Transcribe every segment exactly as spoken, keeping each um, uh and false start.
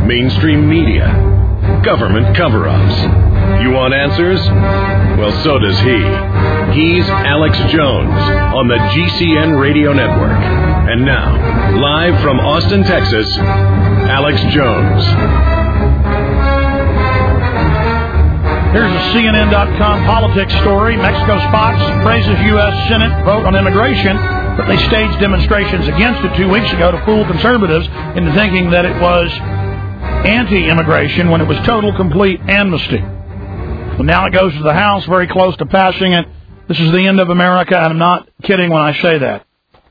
mainstream media, government cover-ups. You want answers? Well, so does he. He's Alex Jones on the G C N Radio Network. And now, live from Austin, Texas, Alex Jones. Here's a C N N dot com politics story. Mexico's Fox praises U S Senate vote on immigration, but they staged demonstrations against it two weeks ago to fool conservatives into thinking that it was anti-immigration when it was total, complete amnesty. Well, now it goes to the House, very close to passing it. This is the end of America, and I'm not kidding when I say that.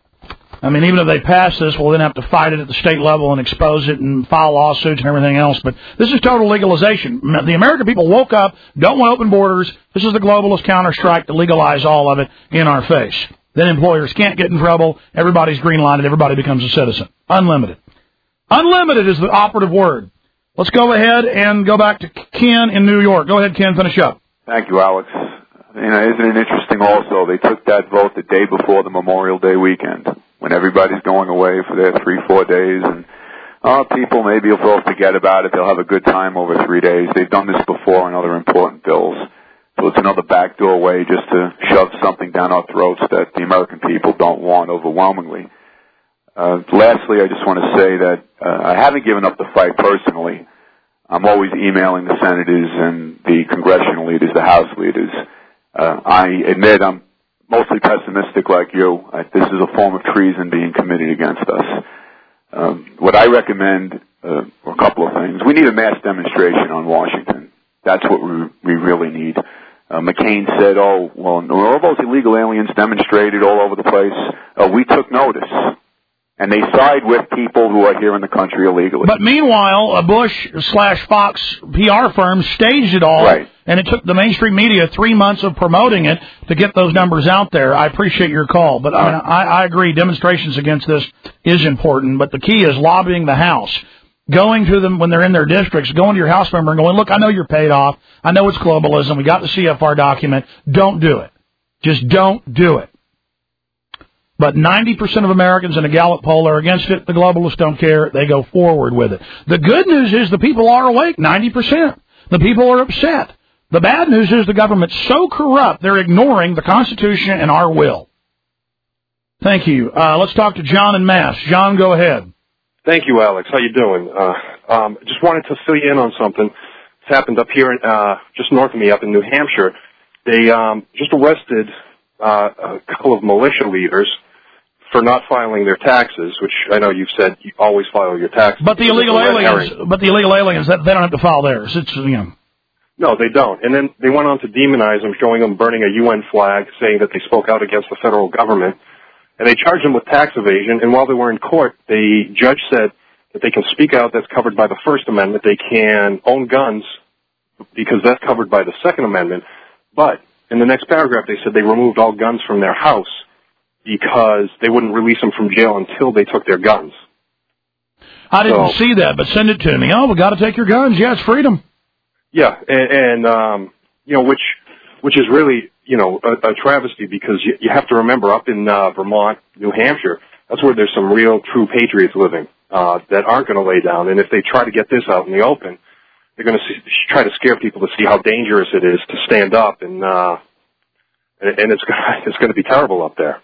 I mean, even if they pass this, we'll then have to fight it at the state level and expose it and file lawsuits and everything else. But this is total legalization. The American people woke up, don't want open borders. This is the globalist counterstrike to legalize all of it in our face. Then employers can't get in trouble. Everybody's green-lighted. Everybody becomes a citizen. Unlimited. Unlimited is the operative word. Let's go ahead and go back to Ken in New York. Go ahead, Ken, finish up. Thank you, Alex. You know, isn't it interesting also, they took that vote the day before the Memorial Day weekend, when everybody's going away for their three, four days, and uh, people maybe will forget about it. They'll have a good time over three days. They've done this before on other important bills. So it's another backdoor way just to shove something down our throats that the American people don't want overwhelmingly. Uh, lastly, I just want to say that uh, I haven't given up the fight personally. I'm always emailing the senators and the congressional leaders, the House leaders. Uh, I admit I'm mostly pessimistic like you. Uh, this is a form of treason being committed against us. Um, what I recommend uh, are a couple of things. We need a mass demonstration on Washington. That's what we, we really need. Uh, McCain said, oh, well, all those illegal aliens demonstrated all over the place. Uh, we took notice. And they side with people who are here in the country illegally. But meanwhile, a Bush slash Fox P R firm staged it all, right. And it took the mainstream media three months of promoting it to get those numbers out there. I appreciate your call, but I, I, I agree demonstrations against this is important, but the key is lobbying the House. Going to them when they're in their districts, going to your House member and going, look, I know you're paid off. I know it's globalism. We got the C F R document. Don't do it. Just don't do it. But ninety percent of Americans in a Gallup poll are against it. The globalists don't care. They go forward with it. The good news is the people are awake, ninety percent. The people are upset. The bad news is the government's so corrupt, they're ignoring the Constitution and our will. Thank you. Uh, let's talk to John in Mass. John, go ahead. Thank you, Alex. How you doing? Uh, um, just wanted to fill you in on something. It's happened up here, in, uh, just north of me, up in New Hampshire. They um, just arrested uh, a couple of militia leaders for not filing their taxes, which I know you've said you always file your taxes. But the illegal aliens, but the illegal aliens, they don't have to file theirs. It's, you know. No, they don't. And then they went on to demonize them, showing them burning a U N flag, saying that they spoke out against the federal government. And they charged them with tax evasion. And while they were in court, the judge said that they can speak out, that's covered by the First Amendment. They can own guns because that's covered by the Second Amendment. But in the next paragraph, they said they removed all guns from their house because they wouldn't release them from jail until they took their guns. I didn't so, see that, but send it to me. Oh, we got to take your guns. Yeah, it's freedom. Yeah, and, and um, you know, which which is really, you know, a, a travesty because you, you have to remember up in uh, Vermont, New Hampshire, that's where there's some real true patriots living uh, that aren't going to lay down. And if they try to get this out in the open, they're going to try to scare people to see how dangerous it is to stand up, and uh, and, and it's it's going to be terrible up there.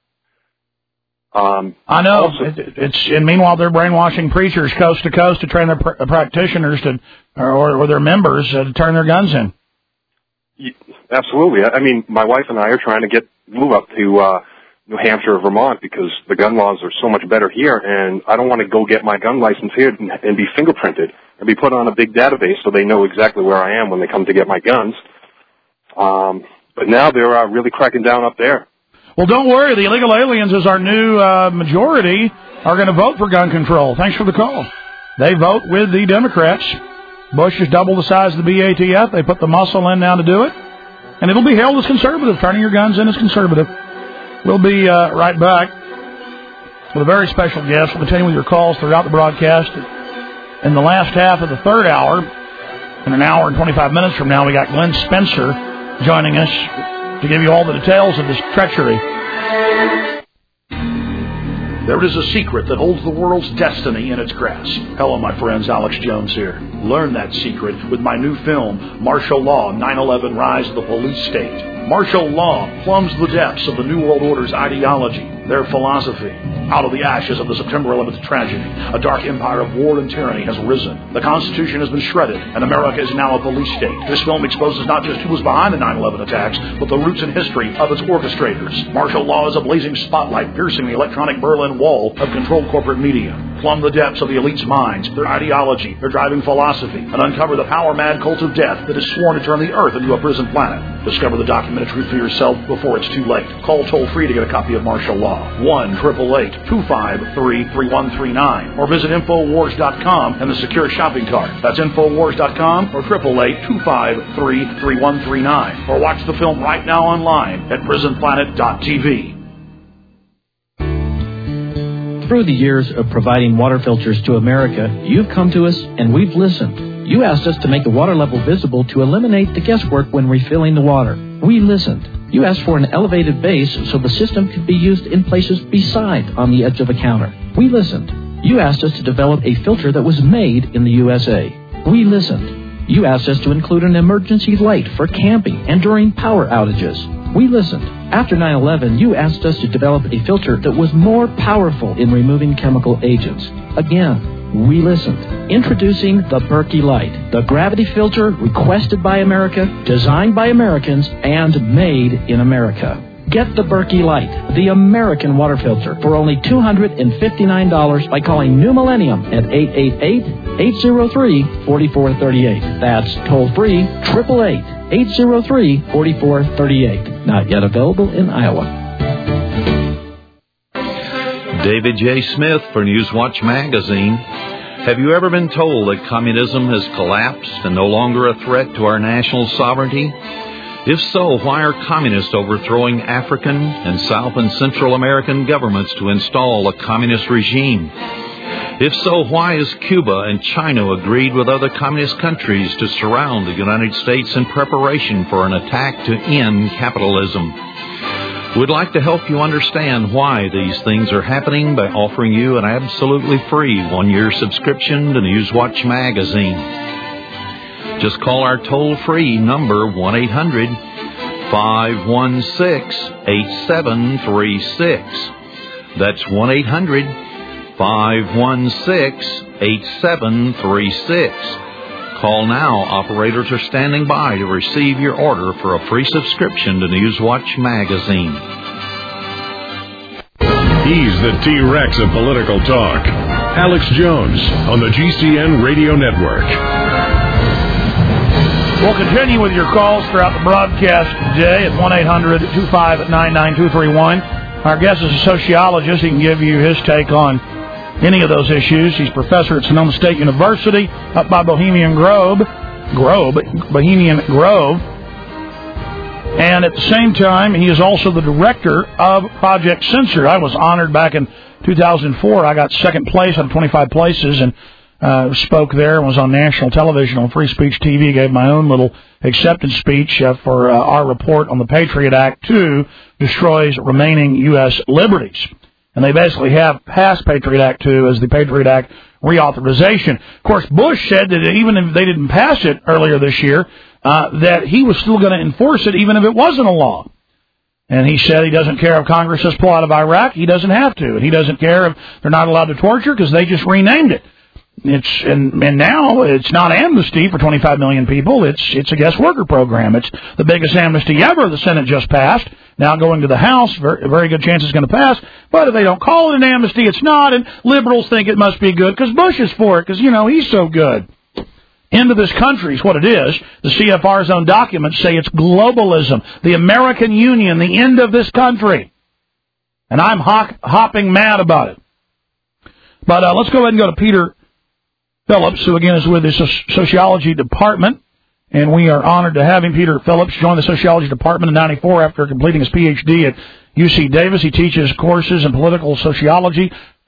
Um, I know. Also, it, it's and meanwhile they're brainwashing preachers coast to coast to train their pr- practitioners to or, or their members uh, to turn their guns in. Absolutely. I mean, my wife and I are trying to get move up to uh, New Hampshire or Vermont because the gun laws are so much better here, and I don't want to go get my gun license here and, and be fingerprinted and be put on a big database so they know exactly where I am when they come to get my guns. Um, but now they're uh, really cracking down up there. Well, don't worry. The illegal aliens, as our new uh, majority, are going to vote for gun control. Thanks for the call. They vote with the Democrats. Bush is double the size of the B A T F. They put the muscle in now to do it. And it'll be hailed as conservative. Turning your guns in is conservative. We'll be uh, right back with a very special guest. We'll continue with your calls throughout the broadcast. In the last half of the third hour, in an hour and twenty-five minutes from now, we got Glenn Spencer joining us to give you all the details of this treachery. There is a secret that holds the world's destiny in its grasp. Hello, my friends. Alex Jones here. Learn that secret with my new film, Martial Law, nine eleven Rise of the Police State. Martial law plumbs the depths of the New World Order's ideology, their philosophy. Out of the ashes of the September eleventh tragedy, a dark empire of war and tyranny has risen. The Constitution has been shredded, and America is now a police state. This film exposes not just who was behind the nine eleven attacks, but the roots and history of its orchestrators. Martial law is a blazing spotlight piercing the electronic Berlin Wall of controlled corporate media. Plumb the depths of the elite's minds, their ideology, their driving philosophy, and uncover the power-mad cult of death that is sworn to turn the Earth into a prison planet. Discover the documented truth for yourself before it's too late. Call toll-free to get a copy of Martial Law. one eight eight eight, two five three, three one three nine. Or visit Infowars dot com and the secure shopping cart. That's Infowars dot com or eight eight eight, two five three, three one three nine. Or watch the film right now online at prison planet dot t v. Through the years of providing water filters to America, you've come to us and we've listened. You asked us to make the water level visible to eliminate the guesswork when refilling the water. We listened. You asked for an elevated base so the system could be used in places beside on the edge of a counter. We listened. You asked us to develop a filter that was made in the U S A. We listened. You asked us to include an emergency light for camping and during power outages. We listened. After nine eleven, you asked us to develop a filter that was more powerful in removing chemical agents. Again, we listened. Introducing the Berkey Light, the gravity filter requested by America, designed by Americans, and made in America. Get the Berkey Light, the American water filter, for only two hundred fifty-nine dollars by calling New Millennium at eight eight eight, eight zero three, four four three eight. That's toll-free, eight eight eight, eight zero three, four four three eight. Not yet available in Iowa. David J. Smith for Newswatch Magazine. Have you ever been told that communism has collapsed and no longer a threat to our national sovereignty? If so, why are communists overthrowing African and South and Central American governments to install a communist regime? If so, why has Cuba and China agreed with other communist countries to surround the United States in preparation for an attack to end capitalism? We'd like to help you understand why these things are happening by offering you an absolutely free one-year subscription to Newswatch Magazine. Just call our toll-free number one eight hundred, five one six, eight seven three six. That's one eight hundred, five one six, eight seven three six. Call now. Operators are standing by to receive your order for a free subscription to Newswatch Magazine. He's the T-Rex of political talk. Alex Jones on the G C N Radio Network. We'll continue with your calls throughout the broadcast today at one eight hundred, two five nine, nine two three one. Our guest is a sociologist. He can give you his take on any of those issues. He's professor at Sonoma State University up by Bohemian Grove, Grove, Bohemian Grove. And at the same time, he is also the director of Project Censored. I was honored back in two thousand four. I got second place out of twenty-five places and Uh, spoke there, was on national television on Free Speech T V, gave my own little acceptance speech uh, for uh, our report on the Patriot Act two destroys remaining U S liberties. And they basically have passed Patriot Act two as the Patriot Act reauthorization. Of course, Bush said that even if they didn't pass it earlier this year, uh, that he was still going to enforce it even if it wasn't a law. And he said he doesn't care if Congress says pull out of Iraq. He doesn't have to. And he doesn't care if they're not allowed to torture because they just renamed it. It's and, and now it's not amnesty for twenty-five million people. It's it's a guest worker program. It's the biggest amnesty ever. The Senate just passed. Now going to the House, very, very good chance it's going to pass. But if they don't call it an amnesty, it's not. And liberals think it must be good because Bush is for it because, you know, he's so good. End of this country is what it is. The C F R's own documents say it's globalism, the American Union, the end of this country. And I'm hop, hopping mad about it. But uh, let's go ahead and go to Peter Phillips, who again is with the Sociology Department, and we are honored to have him. Peter Phillips joined the Sociology Department in ninety-four after completing his P H D at U C Davis. He teaches courses in political sociology,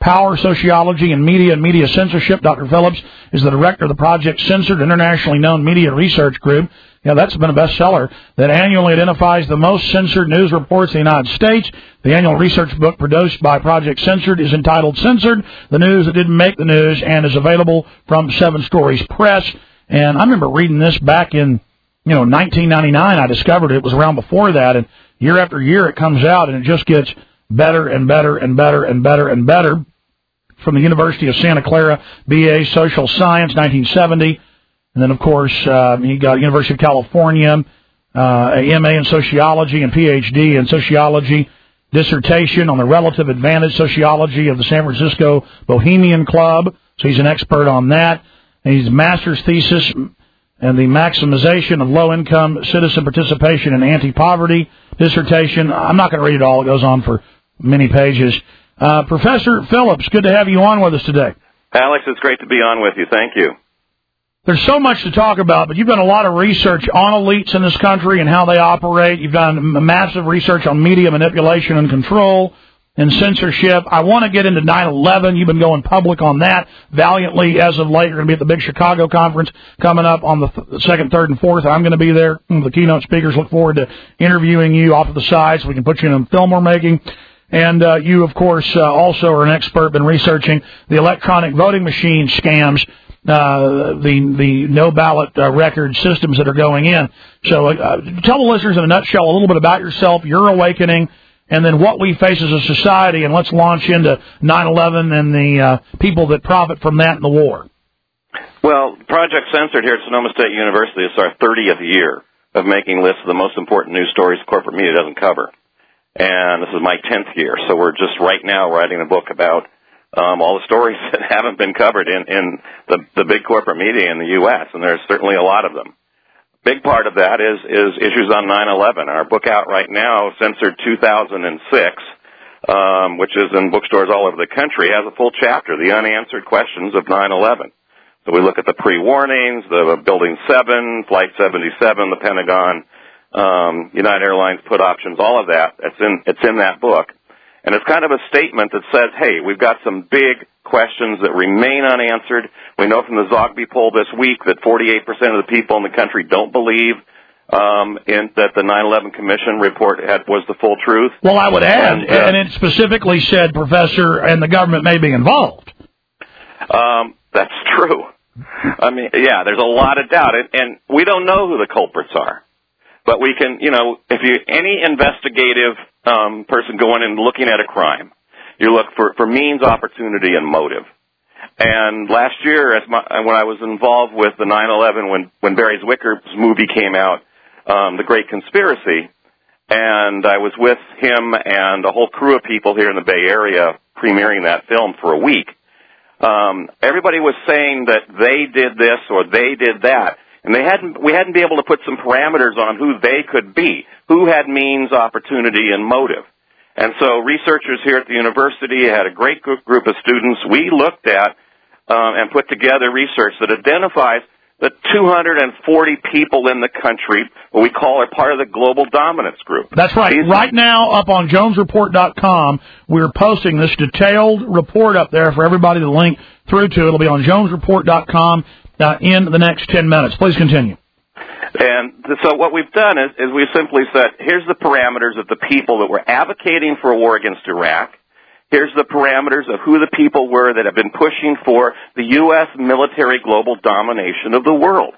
Power, Sociology, and Media and Media Censorship. Doctor Phillips is the director of the Project Censored, internationally known media research group. Yeah, that's been a bestseller that annually identifies the most censored news reports in the United States. The annual research book produced by Project Censored is entitled Censored, the News That Didn't Make the News, and is available from Seven Stories Press. And I remember reading this back in, you know, nineteen ninety-nine. I discovered it. It was around before that, and year after year it comes out, and it just gets better and better and better and better and better. From the University of Santa Clara, B A Social Science, nineteen seventy. And then, of course, uh, he got University of California, uh, a M A in Sociology and P H D in Sociology, dissertation on the relative advantage sociology of the San Francisco Bohemian Club. So he's an expert on that. And he's a master's thesis and the maximization of low-income citizen participation in anti-poverty dissertation. I'm not going to read it all. It goes on for many pages. Uh, Professor Phillips, good to have you on with us today. Alex, it's great to be on with you. Thank you. There's so much to talk about, but you've done a lot of research on elites in this country and how they operate. You've done massive research on media manipulation and control and censorship. I want to get into nine eleven. You've been going public on that valiantly as of late. You're going to be at the big Chicago conference coming up on the th- second, third, and fourth. I'm going to be there. The keynote speakers look forward to interviewing you off to the side so we can put you in a film we're making. And uh, you, of course, uh, also are an expert, been researching the electronic voting machine scams, uh, the the no ballot uh, record systems that are going in. So uh, tell the listeners in a nutshell a little bit about yourself, your awakening, and then what we face as a society, and let's launch into nine eleven and the uh, people that profit from that in the war. Well, Project Censored here at Sonoma State University is our thirtieth year of making lists of the most important news stories corporate media doesn't cover. And this is my tenth year, so we're just right now writing a book about um, all the stories that haven't been covered in, in the, the big corporate media in the U S, and there's certainly a lot of them. Big part of that is, is issues on nine eleven. Our book out right now, Censored two thousand six, um, which is in bookstores all over the country, has a full chapter, The Unanswered Questions of nine eleven. So we look at the pre-warnings, the Building seven, Flight seventy-seven, the Pentagon, um, United Airlines put options, all of that. It's in, it's in that book. And it's kind of a statement that says, hey, we've got some big questions that remain unanswered. We know from the Zogby poll this week that forty-eight percent of the people in the country don't believe um, in, that the nine eleven Commission report had, was the full truth. Well, I would add, and, uh, and it specifically said, Professor, and the government may be involved. Um, that's true. I mean, yeah, there's a lot of doubt, and, and we don't know who the culprits are. But we can, you know, if you any investigative um, person going and looking at a crime, you look for, for means, opportunity, and motive. And last year, as my, when I was involved with the nine eleven, when when Barry Zwicker's movie came out, um, The Great Conspiracy, and I was with him and a whole crew of people here in the Bay Area premiering that film for a week. Um, everybody was saying that they did this or they did that. And they hadn't, we hadn't been able to put some parameters on who they could be, who had means, opportunity, and motive. And so researchers here at the university had a great group of students. We looked at um, and put together research that identifies the two hundred forty people in the country, what we call are part of the global dominance group. That's right. These right now, up on Jones Report dot com, we're posting this detailed report up there for everybody to link through to. It'll be on Jones Report dot com. Uh, in the next ten minutes. Please continue. And so what we've done is, is we've simply said, here's the parameters of the people that were advocating for a war against Iraq. Here's the parameters of who the people were that have been pushing for the U S military global domination of the world.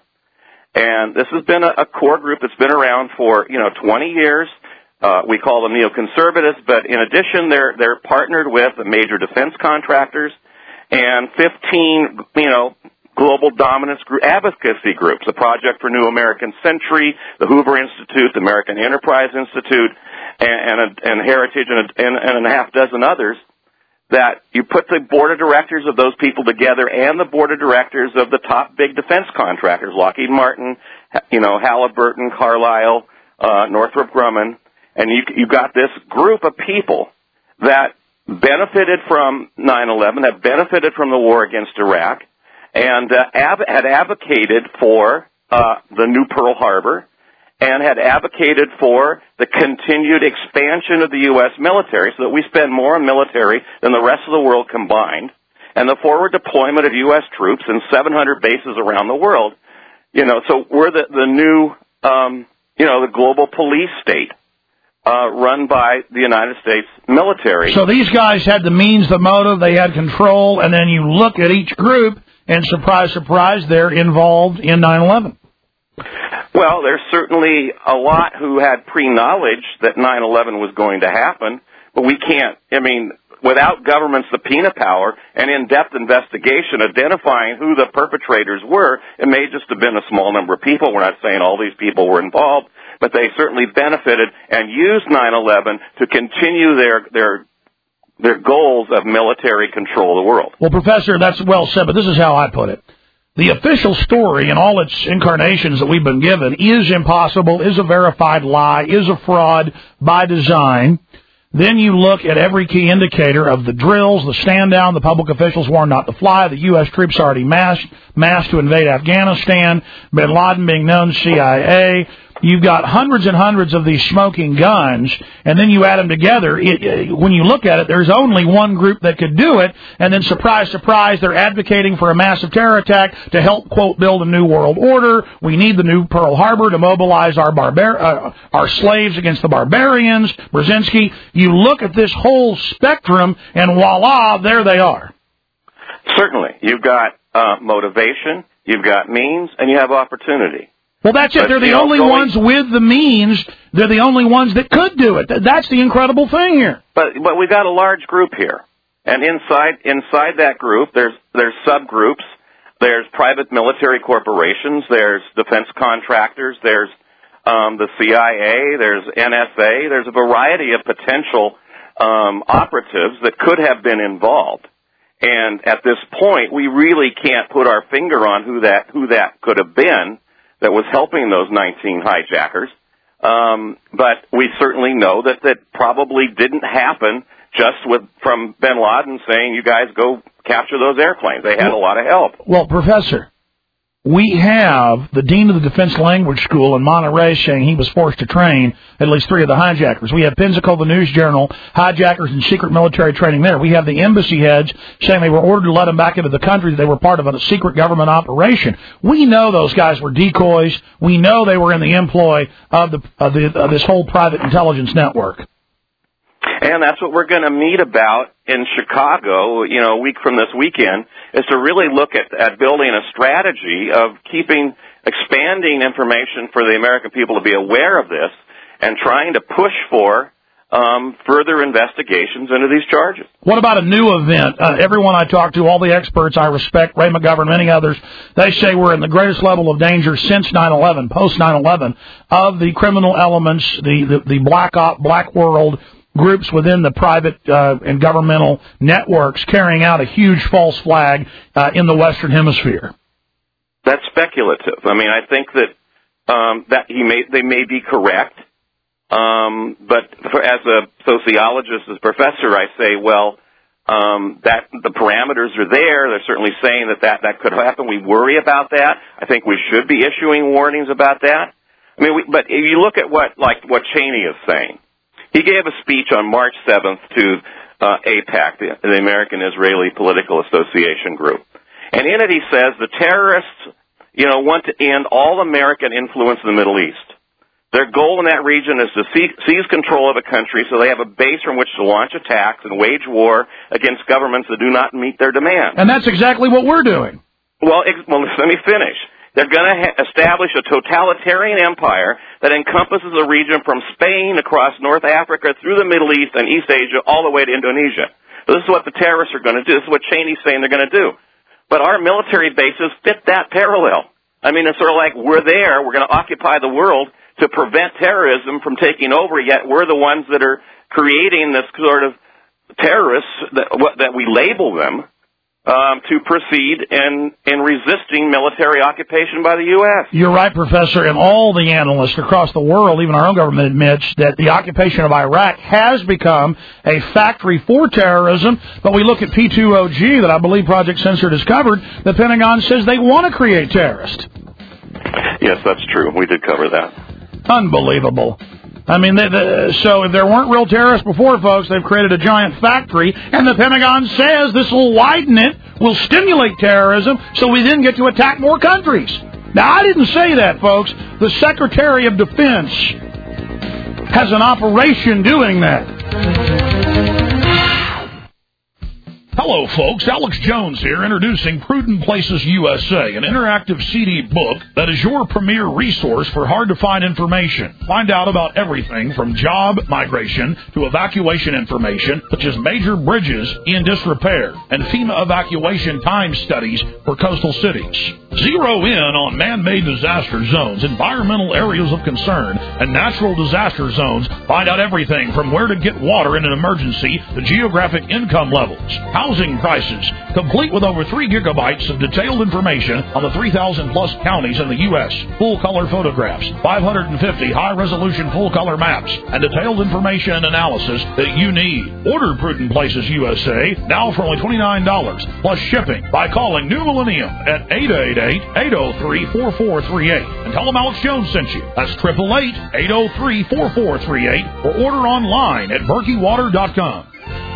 And this has been a, a core group that's been around for, you know, twenty years. Uh, we call them neoconservatives, but in addition, they're, they're partnered with the major defense contractors and fifteen, you know, global dominance group, advocacy groups, the Project for New American Century, the Hoover Institute, the American Enterprise Institute, and, and, a, and Heritage, and a, and, and a half dozen others, that you put the board of directors of those people together and the board of directors of the top big defense contractors, Lockheed Martin, you know, Halliburton, Carlyle, uh, Northrop Grumman, and you, you've got this group of people that benefited from nine eleven, that benefited from the war against Iraq, and uh, ab- had advocated for uh, the new Pearl Harbor, and had advocated for the continued expansion of the U S military so that we spend more on military than the rest of the world combined, and the forward deployment of U S troops in seven hundred bases around the world. You know, so we're the, the new, um, you know, the global police state uh, run by the United States military. So these guys had the means, the motive, they had control, and then you look at each group, and surprise, surprise, they're involved in nine eleven. Well, there's certainly a lot who had pre-knowledge that nine eleven was going to happen, but we can't, I mean, without government subpoena power and in-depth investigation identifying who the perpetrators were, it may just have been a small number of people. We're not saying all these people were involved, but they certainly benefited and used nine eleven to continue their their their goals of military control of the world. Well, Professor, that's well said, but this is how I put it. The official story in all its incarnations that we've been given is impossible, is a verified lie, is a fraud by design. Then you look at every key indicator of the drills, the stand down, the public officials warned not to fly, the U S troops already massed, massed to invade Afghanistan, bin Laden being known C I A. You've got hundreds and hundreds of these smoking guns, and then you add them together. It, it, when you look at it, there's only one group that could do it, and then surprise, surprise, they're advocating for a massive terror attack to help, quote, build a new world order. We need the new Pearl Harbor to mobilize our barbar- uh, our slaves against the barbarians. Brzezinski, you look at this whole spectrum, and voila, there they are. Certainly. You've got uh, motivation, you've got means, and you have opportunity. Well, that's it. But, They're the you know, only going, ones with the means. They're the only ones that could do it. That's the incredible thing here. But but we've got a large group here, and inside inside that group, there's there's subgroups. There's private military corporations. There's defense contractors. There's um, the C I A. There's N S A. There's a variety of potential um, operatives that could have been involved. And at this point, we really can't put our finger on who that who that could have been that was helping those nineteen hijackers. Um, but we certainly know that that probably didn't happen just with from bin Laden saying, you guys go capture those airplanes. They had a lot of help. Well, Professor, we have the dean of the Defense Language School in Monterey saying he was forced to train at least three of the hijackers. We have Pensacola, the News Journal, hijackers and secret military training there. We have the embassy heads saying they were ordered to let them back into the country, that they were part of a secret government operation. We know those guys were decoys. We know they were in the employ of, the, of, the, of this whole private intelligence network. And that's what we're going to meet about in Chicago, you know, a week from this weekend, is to really look at, at building a strategy of keeping, expanding information for the American people to be aware of this and trying to push for um, further investigations into these charges. What about a new event? Uh, everyone I talk to, all the experts I respect, Ray McGovern, many others, they say we're in the greatest level of danger since nine eleven, post nine eleven, of the criminal elements, the, the, the black op, black world, groups within the private uh, and governmental networks carrying out a huge false flag uh, in the Western Hemisphere. That's speculative. I mean, I think that um, that he may they may be correct, um, but for, as a sociologist, as a professor, I say, well, um, that the parameters are there. They're certainly saying that, that that could happen. We worry about that. I think we should be issuing warnings about that. I mean, we, but if you look at what like what Cheney is saying. He gave a speech on March seventh to uh, AIPAC, the, the American Israeli Political Association group. And in it he says the terrorists, you know, want to end all American influence in the Middle East. Their goal in that region is to see, seize control of a country so they have a base from which to launch attacks and wage war against governments that do not meet their demands. And that's exactly what we're doing. Well, ex- well let me finish. They're going to ha- establish a totalitarian empire that encompasses a region from Spain across North Africa through the Middle East and East Asia all the way to Indonesia. So this is what the terrorists are going to do. This is what Cheney's saying they're going to do. But our military bases fit that parallel. I mean, it's sort of like we're there, we're going to occupy the world to prevent terrorism from taking over, yet we're the ones that are creating this sort of terrorists that, that we label them. Um, to proceed in, in resisting military occupation by the U S. You're right, Professor, and all the analysts across the world, even our own government, admits that the occupation of Iraq has become a factory for terrorism. But we look at P two O G that I believe Project Censored discovered. The Pentagon says they want to create terrorists. Yes, that's true. We did cover that. Unbelievable. I mean, they, they, so if there weren't real terrorists before, folks, they've created a giant factory, and the Pentagon says this will widen it, will stimulate terrorism, so we then get to attack more countries. Now, I didn't say that, folks. The Secretary of Defense has an operation doing that. Hello, folks. Alex Jones here, introducing Prudent Places U S A, an interactive C D book that is your premier resource for hard-to-find information. Find out about everything from job migration to evacuation information, such as major bridges in disrepair and FEMA evacuation time studies for coastal cities. Zero in on man-made disaster zones, environmental areas of concern, and natural disaster zones. Find out everything from where to get water in an emergency to geographic income levels, housing prices, complete with over three gigabytes of detailed information on the three thousand plus counties in the U S, full-color photographs, five hundred fifty high-resolution full-color maps, and detailed information and analysis that you need. Order Prudent Places U S A now for only twenty-nine dollars plus shipping by calling New Millennium at eight eight eight, eight oh three, four four three eight and tell them Alex Jones sent you. That's eight eight eight, eight oh three, four four three eight or order online at berkey water dot com.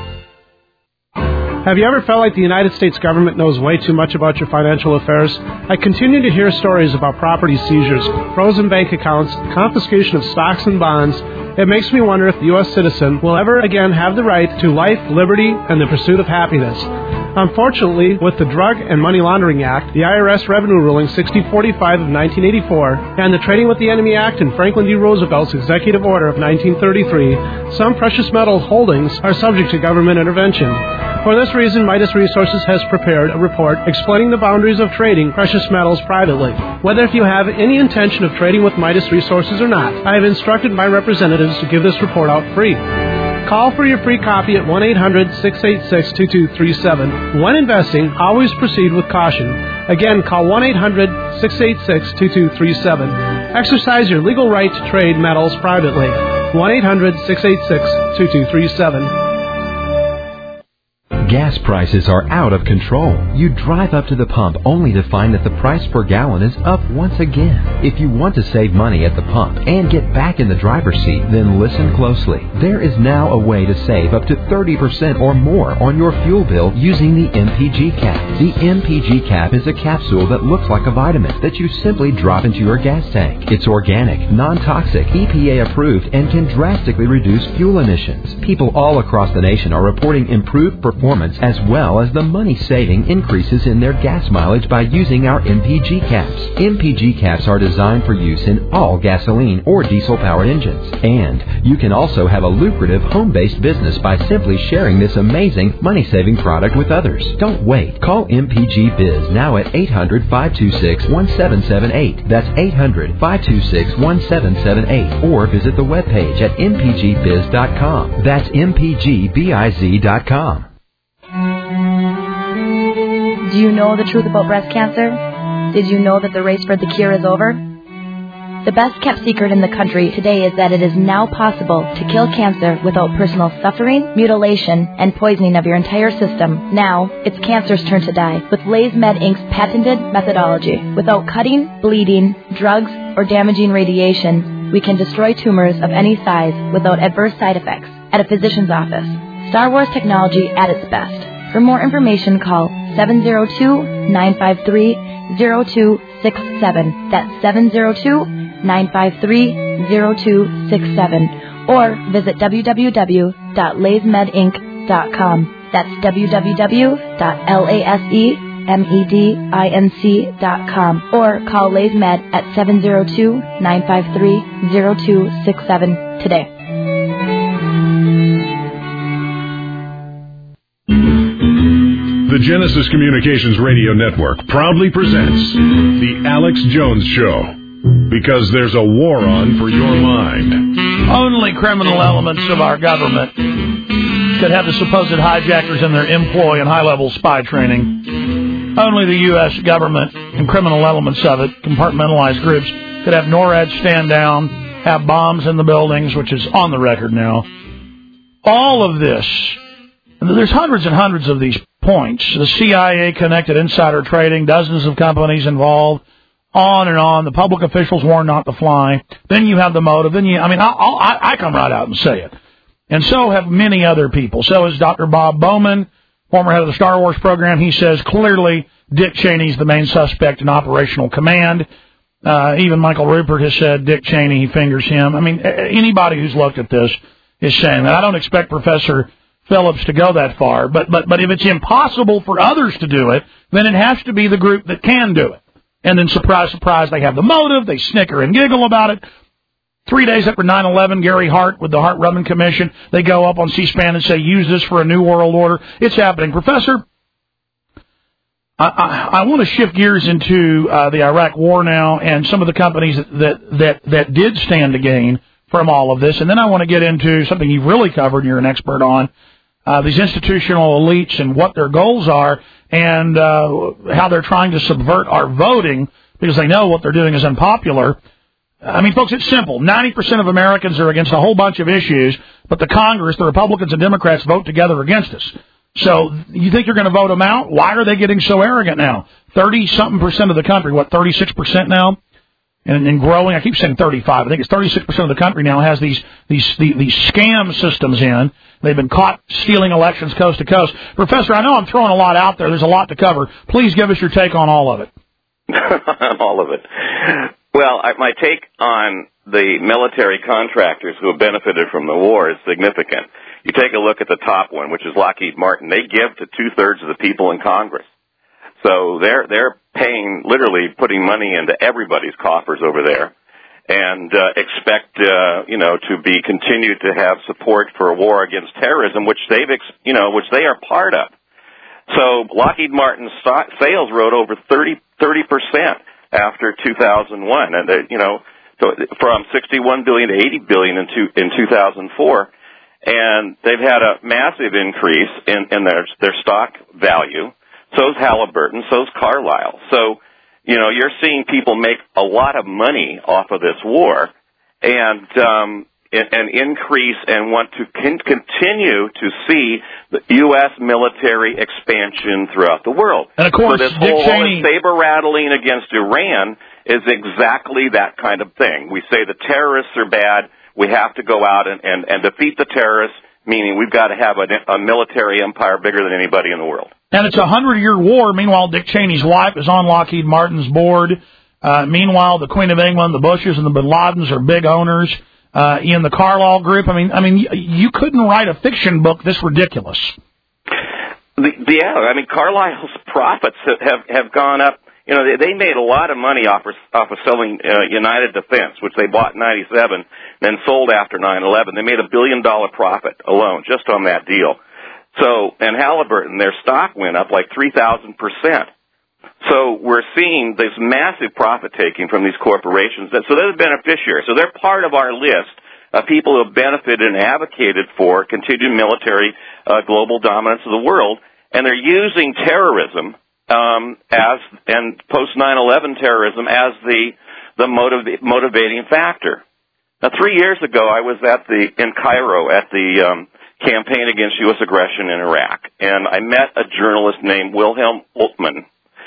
Have you ever felt like the United States government knows way too much about your financial affairs? I continue to hear stories about property seizures, frozen bank accounts, confiscation of stocks and bonds. It makes me wonder if the U S citizen will ever again have the right to life, liberty, and the pursuit of happiness. Unfortunately, with the Drug and Money Laundering Act, the I R S Revenue Ruling sixty forty-five of nineteen eighty-four, and the Trading with the Enemy Act and Franklin D. Roosevelt's Executive Order of nineteen thirty-three, some precious metal holdings are subject to government intervention. For this reason, Midas Resources has prepared a report explaining the boundaries of trading precious metals privately. Whether if you have any intention of trading with Midas Resources or not, I have instructed my representatives to give this report out free. Call for your free copy at one eight hundred, six eight six, two two three seven. When investing, always proceed with caution. Again, call one eight hundred, six eight six, two two three seven. Exercise your legal right to trade metals privately. one eight hundred, six eight six, two two three seven. Gas prices are out of control. You drive up to the pump only to find that the price per gallon is up once again. If you want to save money at the pump and get back in the driver's seat, then listen closely. There is now a way to save up to thirty percent or more on your fuel bill using the M P G cap. The M P G cap is a capsule that looks like a vitamin that you simply drop into your gas tank. It's organic, non-toxic, E P A approved, and can drastically reduce fuel emissions. People all across the nation are reporting improved performance as well as the money-saving increases in their gas mileage by using our M P G caps. M P G caps are designed for use in all gasoline or diesel-powered engines. And you can also have a lucrative home-based business by simply sharing this amazing money-saving product with others. Don't wait. Call M P G Biz now at eight hundred, five two six, one seven seven eight. That's eight hundred, five two six, one seven seven eight. Or visit the webpage at m p g biz dot com. That's m p g biz dot com. Do you know the truth about breast cancer? Did you know that the race for the cure is over? The best kept secret in the country today is that it is now possible to kill cancer without personal suffering, mutilation, and poisoning of your entire system. Now, it's cancer's turn to die with LaysMed Incorporated's patented methodology. Without cutting, bleeding, drugs, or damaging radiation, we can destroy tumors of any size without adverse side effects at a physician's office. Star Wars technology at its best. For more information, call seven zero two, nine five three, zero two six seven. That's seven zero two, nine five three, zero two six seven. Or visit w w w dot laysmed inc dot com. That's w w w dot lasemedinc dot com. Or call LaysMed at seven zero two, nine five three, zero two six seven today. The Genesis Communications Radio Network proudly presents The Alex Jones Show, because there's a war on for your mind. Only criminal elements of our government could have the supposed hijackers in their employ and high-level spy training. Only the U S government and criminal elements of it, compartmentalized groups, could have NORAD stand down, have bombs in the buildings, which is on the record now. All of this, and there's hundreds and hundreds of these points. The C I A connected insider trading, dozens of companies involved, on and on. The public officials warn not to fly. Then you have the motive. Then you, I mean, I'll, I, I come right out and say it. And so have many other people. So is Doctor Bob Bowman, former head of the Star Wars program. He says clearly Dick Cheney's the main suspect in operational command. Uh, even Michael Rupert has said Dick Cheney, he fingers him. I mean, anybody who's looked at this is saying that. I don't expect Professor Phillips to go that far, but, but, but if it's impossible for others to do it, then it has to be the group that can do it. And then surprise, surprise, they have the motive, they snicker and giggle about it. Three days after nine eleven, Gary Hart with the Hart-Rubin Commission, they go up on C-SPAN and say, use this for a new world order. It's happening. Professor, I, I, I want to shift gears into uh, the Iraq war now and some of the companies that, that, that, that did stand to gain from all of this. And then I want to get into something you've really covered and you're an expert on, uh, these institutional elites and what their goals are and uh, how they're trying to subvert our voting because they know what they're doing is unpopular. I mean, folks, it's simple. ninety percent of Americans are against a whole bunch of issues, but the Congress, the Republicans and Democrats, vote together against us. So you think you're going to vote them out? Why are they getting so arrogant now? thirty-something percent of the country, what, thirty-six percent now? And, and growing. I keep saying thirty-five. I think it's thirty-six percent of the country now has these these these, these scam systems in. They've been caught stealing elections coast to coast. Professor, I know I'm throwing a lot out there. There's a lot to cover. Please give us your take on all of it. All of it. Well, I, my take on the military contractors who have benefited from the war is significant. You take a look at the top one, which is Lockheed Martin. They give to two-thirds of the people in Congress. So they're they're paying, literally putting money into everybody's coffers over there, and uh, expect uh, you know to be continued to have support for a war against terrorism, which they've ex- you know which they are part of. So Lockheed Martin's stock sales rose over thirty percent after two thousand one, and they, you know so from sixty-one billion dollars to eighty billion dollars in, two, in two thousand four, and they've had a massive increase in, in their their stock value. So's Halliburton, so's Carlyle. So, you know, you're seeing people make a lot of money off of this war and um, and increase and want to con- continue to see the U S military expansion throughout the world. And of course, so this Dick whole Cheney... saber rattling against Iran is exactly that kind of thing. We say the terrorists are bad. We have to go out and, and, and defeat the terrorists, meaning we've got to have a, a military empire bigger than anybody in the world. And it's a hundred-year war. Meanwhile, Dick Cheney's wife is on Lockheed Martin's board. Uh, meanwhile, the Queen of England, the Bushes, and the Bin Ladens are big owners uh, in the Carlyle Group. I mean, I mean, you couldn't write a fiction book this ridiculous. The, the, yeah, I mean, Carlyle's profits have have gone up. You know, they, they made a lot of money off of, off of selling uh, United Defense, which they bought in ninety-seven, then sold after nine eleven. They made a billion-dollar profit alone just on that deal. So, and Halliburton, their stock went up like three thousand percent. So we're seeing this massive profit-taking from these corporations. So they're the beneficiaries. So they're part of our list of people who have benefited and advocated for continued military uh, global dominance of the world. And they're using terrorism um, as and post nine eleven terrorism as the the motiv- motivating factor. Now, three years ago, I was at the in Cairo at the um, campaign against U S aggression in Iraq, and I met a journalist named Wilhelm Oltmann,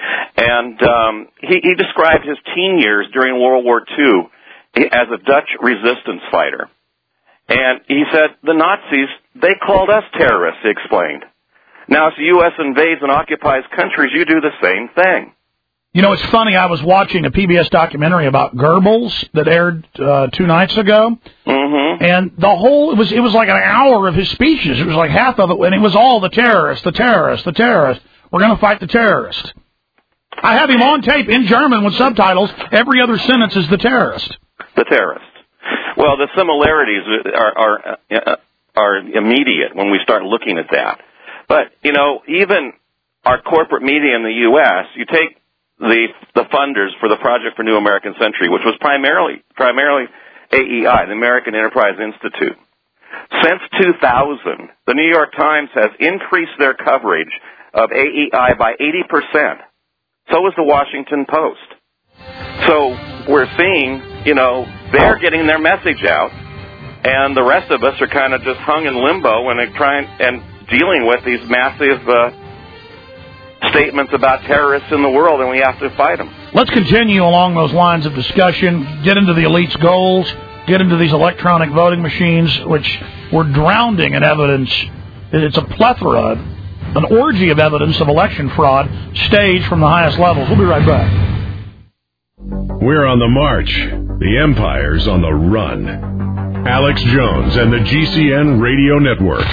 and um, he, he described his teen years during World War Two as a Dutch resistance fighter. And he said, the Nazis, they called us terrorists, he explained. Now, as the U S invades and occupies countries, you do the same thing. You know, it's funny, I was watching a P B S documentary about Goebbels that aired uh, two nights ago, mm-hmm. and the whole, it was it was like an hour of his speeches. It was like half of it, and it was all the terrorists, the terrorists, the terrorists. We're going to fight the terrorists. I have him on tape in German with subtitles. Every other sentence is the terrorist. The terrorist. Well, the similarities are, are, uh, are immediate when we start looking at that. But, you know, even our corporate media in the U S, you take the the funders for the Project for New American Century, which was primarily primarily A E I, the American Enterprise Institute. Since two thousand, the New York Times has increased their coverage of A E I by eighty percent. So is the Washington Post. So we're seeing, you know, they're getting their message out, and the rest of us are kind of just hung in limbo and trying and dealing with these massive uh, statements about terrorists in the world, and we have to fight them. Let's continue along those lines of discussion, get into the elite's goals, get into these electronic voting machines, which we're drowning in evidence. It's a plethora, an orgy of evidence of election fraud staged from the highest levels. We'll be right back. We're on the march. The empire's on the run. Alex Jones and the G C N Radio Network.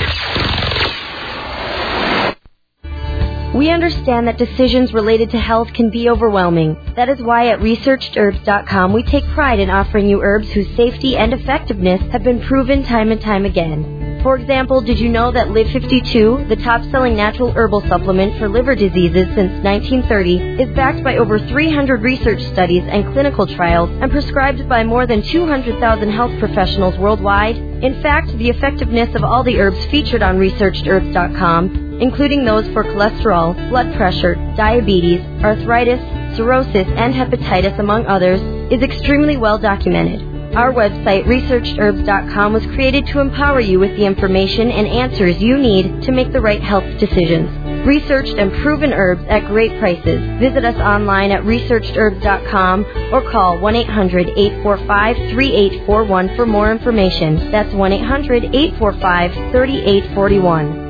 We understand that decisions related to health can be overwhelming. That is why at researched herbs dot com we take pride in offering you herbs whose safety and effectiveness have been proven time and time again. For example, did you know that Live fifty-two, the top-selling natural herbal supplement for liver diseases since nineteen thirty, is backed by over three hundred research studies and clinical trials and prescribed by more than two hundred thousand health professionals worldwide? In fact, the effectiveness of all the herbs featured on researched herbs dot com, including those for cholesterol, blood pressure, diabetes, arthritis, cirrhosis, and hepatitis, among others, is extremely well documented. Our website, researched herbs dot com, was created to empower you with the information and answers you need to make the right health decisions. Researched and proven herbs at great prices. Visit us online at researched herbs dot com or call one eight hundred, eight four five, three eight four one for more information. That's one eight hundred, eight four five, three eight four one.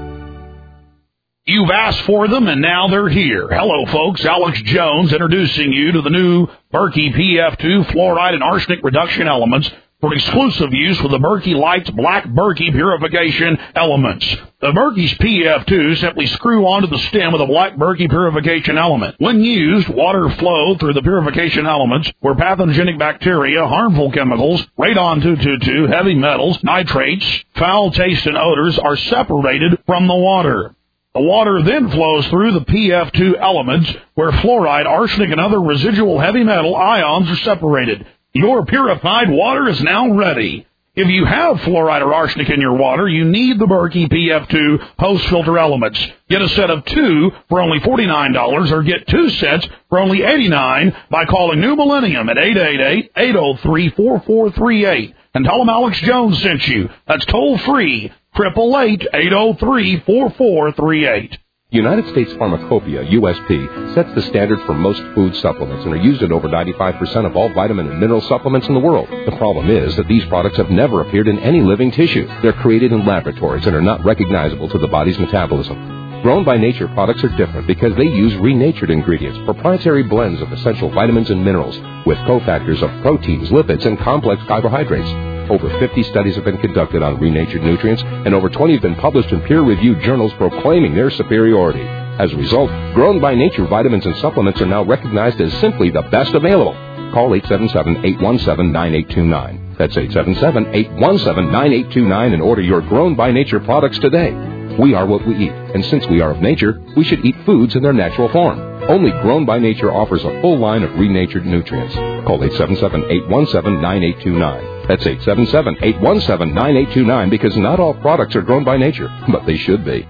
You've asked for them, and now they're here. Hello, folks. Alex Jones introducing you to the new Berkey P F two fluoride and arsenic reduction elements for exclusive use with the Berkey Lights Black Berkey Purification Elements. The Berkey's P F two simply screw onto the stem of the Black Berkey Purification Element. When used, water flow through the purification elements where pathogenic bacteria, harmful chemicals, radon two twenty-two, heavy metals, nitrates, foul taste, and odors are separated from the water. The water then flows through the P F two elements where fluoride, arsenic, and other residual heavy metal ions are separated. Your purified water is now ready. If you have fluoride or arsenic in your water, you need the Berkey P F two post-filter elements. Get a set of two for only forty-nine dollars or get two sets for only eighty-nine dollars by calling New Millennium at eight eight eight, eight oh three, four four three eight and tell them Alex Jones sent you. That's toll-free. Triple eight eight oh three four four three eight. United States Pharmacopoeia, U S P, sets the standard for most food supplements and are used in over ninety-five percent of all vitamin and mineral supplements in the world. The problem is that these products have never appeared in any living tissue. They're created in laboratories and are not recognizable to the body's metabolism. Grown by Nature products are different because they use renatured ingredients, proprietary blends of essential vitamins and minerals, with cofactors of proteins, lipids, and complex carbohydrates. Over fifty studies have been conducted on renatured nutrients, and over twenty have been published in peer-reviewed journals proclaiming their superiority. As a result, Grown by Nature vitamins and supplements are now recognized as simply the best available. Call eight seven seven, eight one seven, nine eight two nine. That's eight seven seven, eight one seven, nine eight two nine and order your Grown by Nature products today. We are what we eat, and since we are of nature, we should eat foods in their natural form. Only Grown by Nature offers a full line of renatured nutrients. Call eight seven seven, eight one seven, nine eight two nine. That's eight seven seven, eight one seven, nine eight two nine because not all products are grown by nature, but they should be.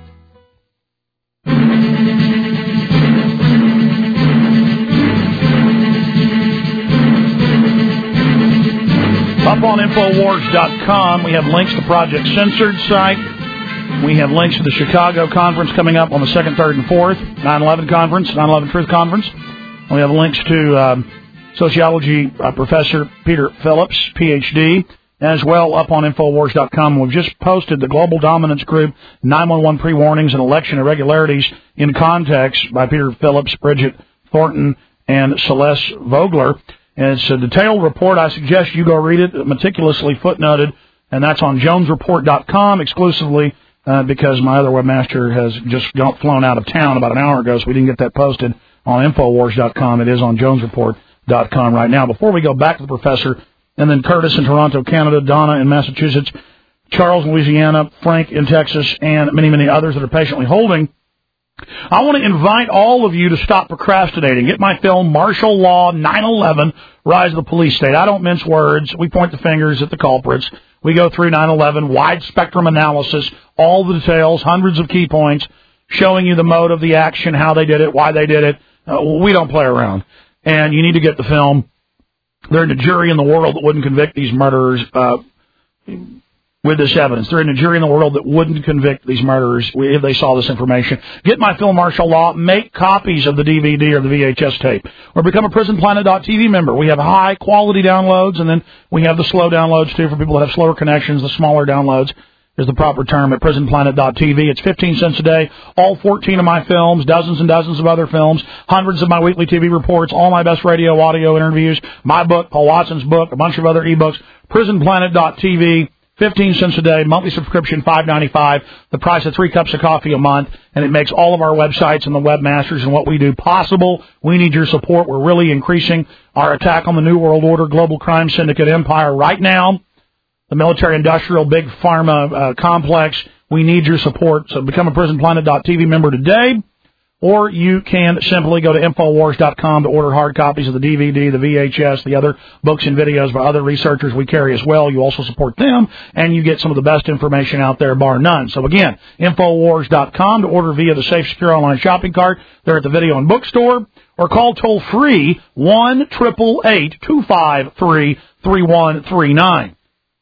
Up on Infowars dot com, we have links to Project Censored site. We have links to the Chicago conference coming up on the second, third, and fourth, nine eleven conference, nine eleven Truth Conference. We have links to um, sociology uh, professor Peter Phillips, P H D, as well up on Infowars dot com. We've just posted the Global Dominance Group nine one one pre-warnings and election irregularities in context by Peter Phillips, Bridget Thornton, and Celeste Vogler. And it's a detailed report. I suggest you go read it, meticulously footnoted, and that's on Jones Report dot com exclusively uh, because my other webmaster has just got flown out of town about an hour ago, so we didn't get that posted on Infowars dot com. It is on Jones Report dot com right now. Before we go back to the professor, and then Curtis in Toronto, Canada, Donna in Massachusetts, Charles in Louisiana, Frank in Texas, and many, many others that are patiently holding, I want to invite all of you to stop procrastinating. Get my film, Martial Law, nine eleven, Rise of the Police State. I don't mince words. We point the fingers at the culprits. We go through nine eleven, wide-spectrum analysis, all the details, hundreds of key points, showing you the motive, the action, how they did it, why they did it. Uh, we don't play around. And you need to get the film. There ain't a jury in the world that wouldn't convict these murderers. Uh, with this evidence. There isn't a jury in the world that wouldn't convict these murderers if they saw this information. Get My Phil Marshall Law. Make copies of the D V D or the V H S tape. Or become a prison planet dot t v member. We have high-quality downloads, and then we have the slow downloads, too, for people that have slower connections, the smaller downloads is the proper term at prison planet dot t v. It's fifteen cents a day. All fourteen of my films, dozens and dozens of other films, hundreds of my weekly T V reports, all my best radio, audio interviews, my book, Paul Watson's book, a bunch of other ebooks. prison planet dot t v. fifteen cents a day, monthly subscription five ninety-five, the price of three cups of coffee a month, and it makes all of our websites and the webmasters and what we do possible. We need your support. We're really increasing our attack on the New World Order, global crime syndicate empire right now, the military-industrial big pharma uh, complex. We need your support. So become a prison planet dot t v member today, or you can simply go to infowars dot com to order hard copies of the D V D, the V H S, the other books and videos by other researchers we carry as well. You also support them, and you get some of the best information out there, bar none. So again, infowars dot com to order via the safe, secure online shopping cart. They're at the video and bookstore, or call toll-free one eight eight eight, two five three, three one three nine.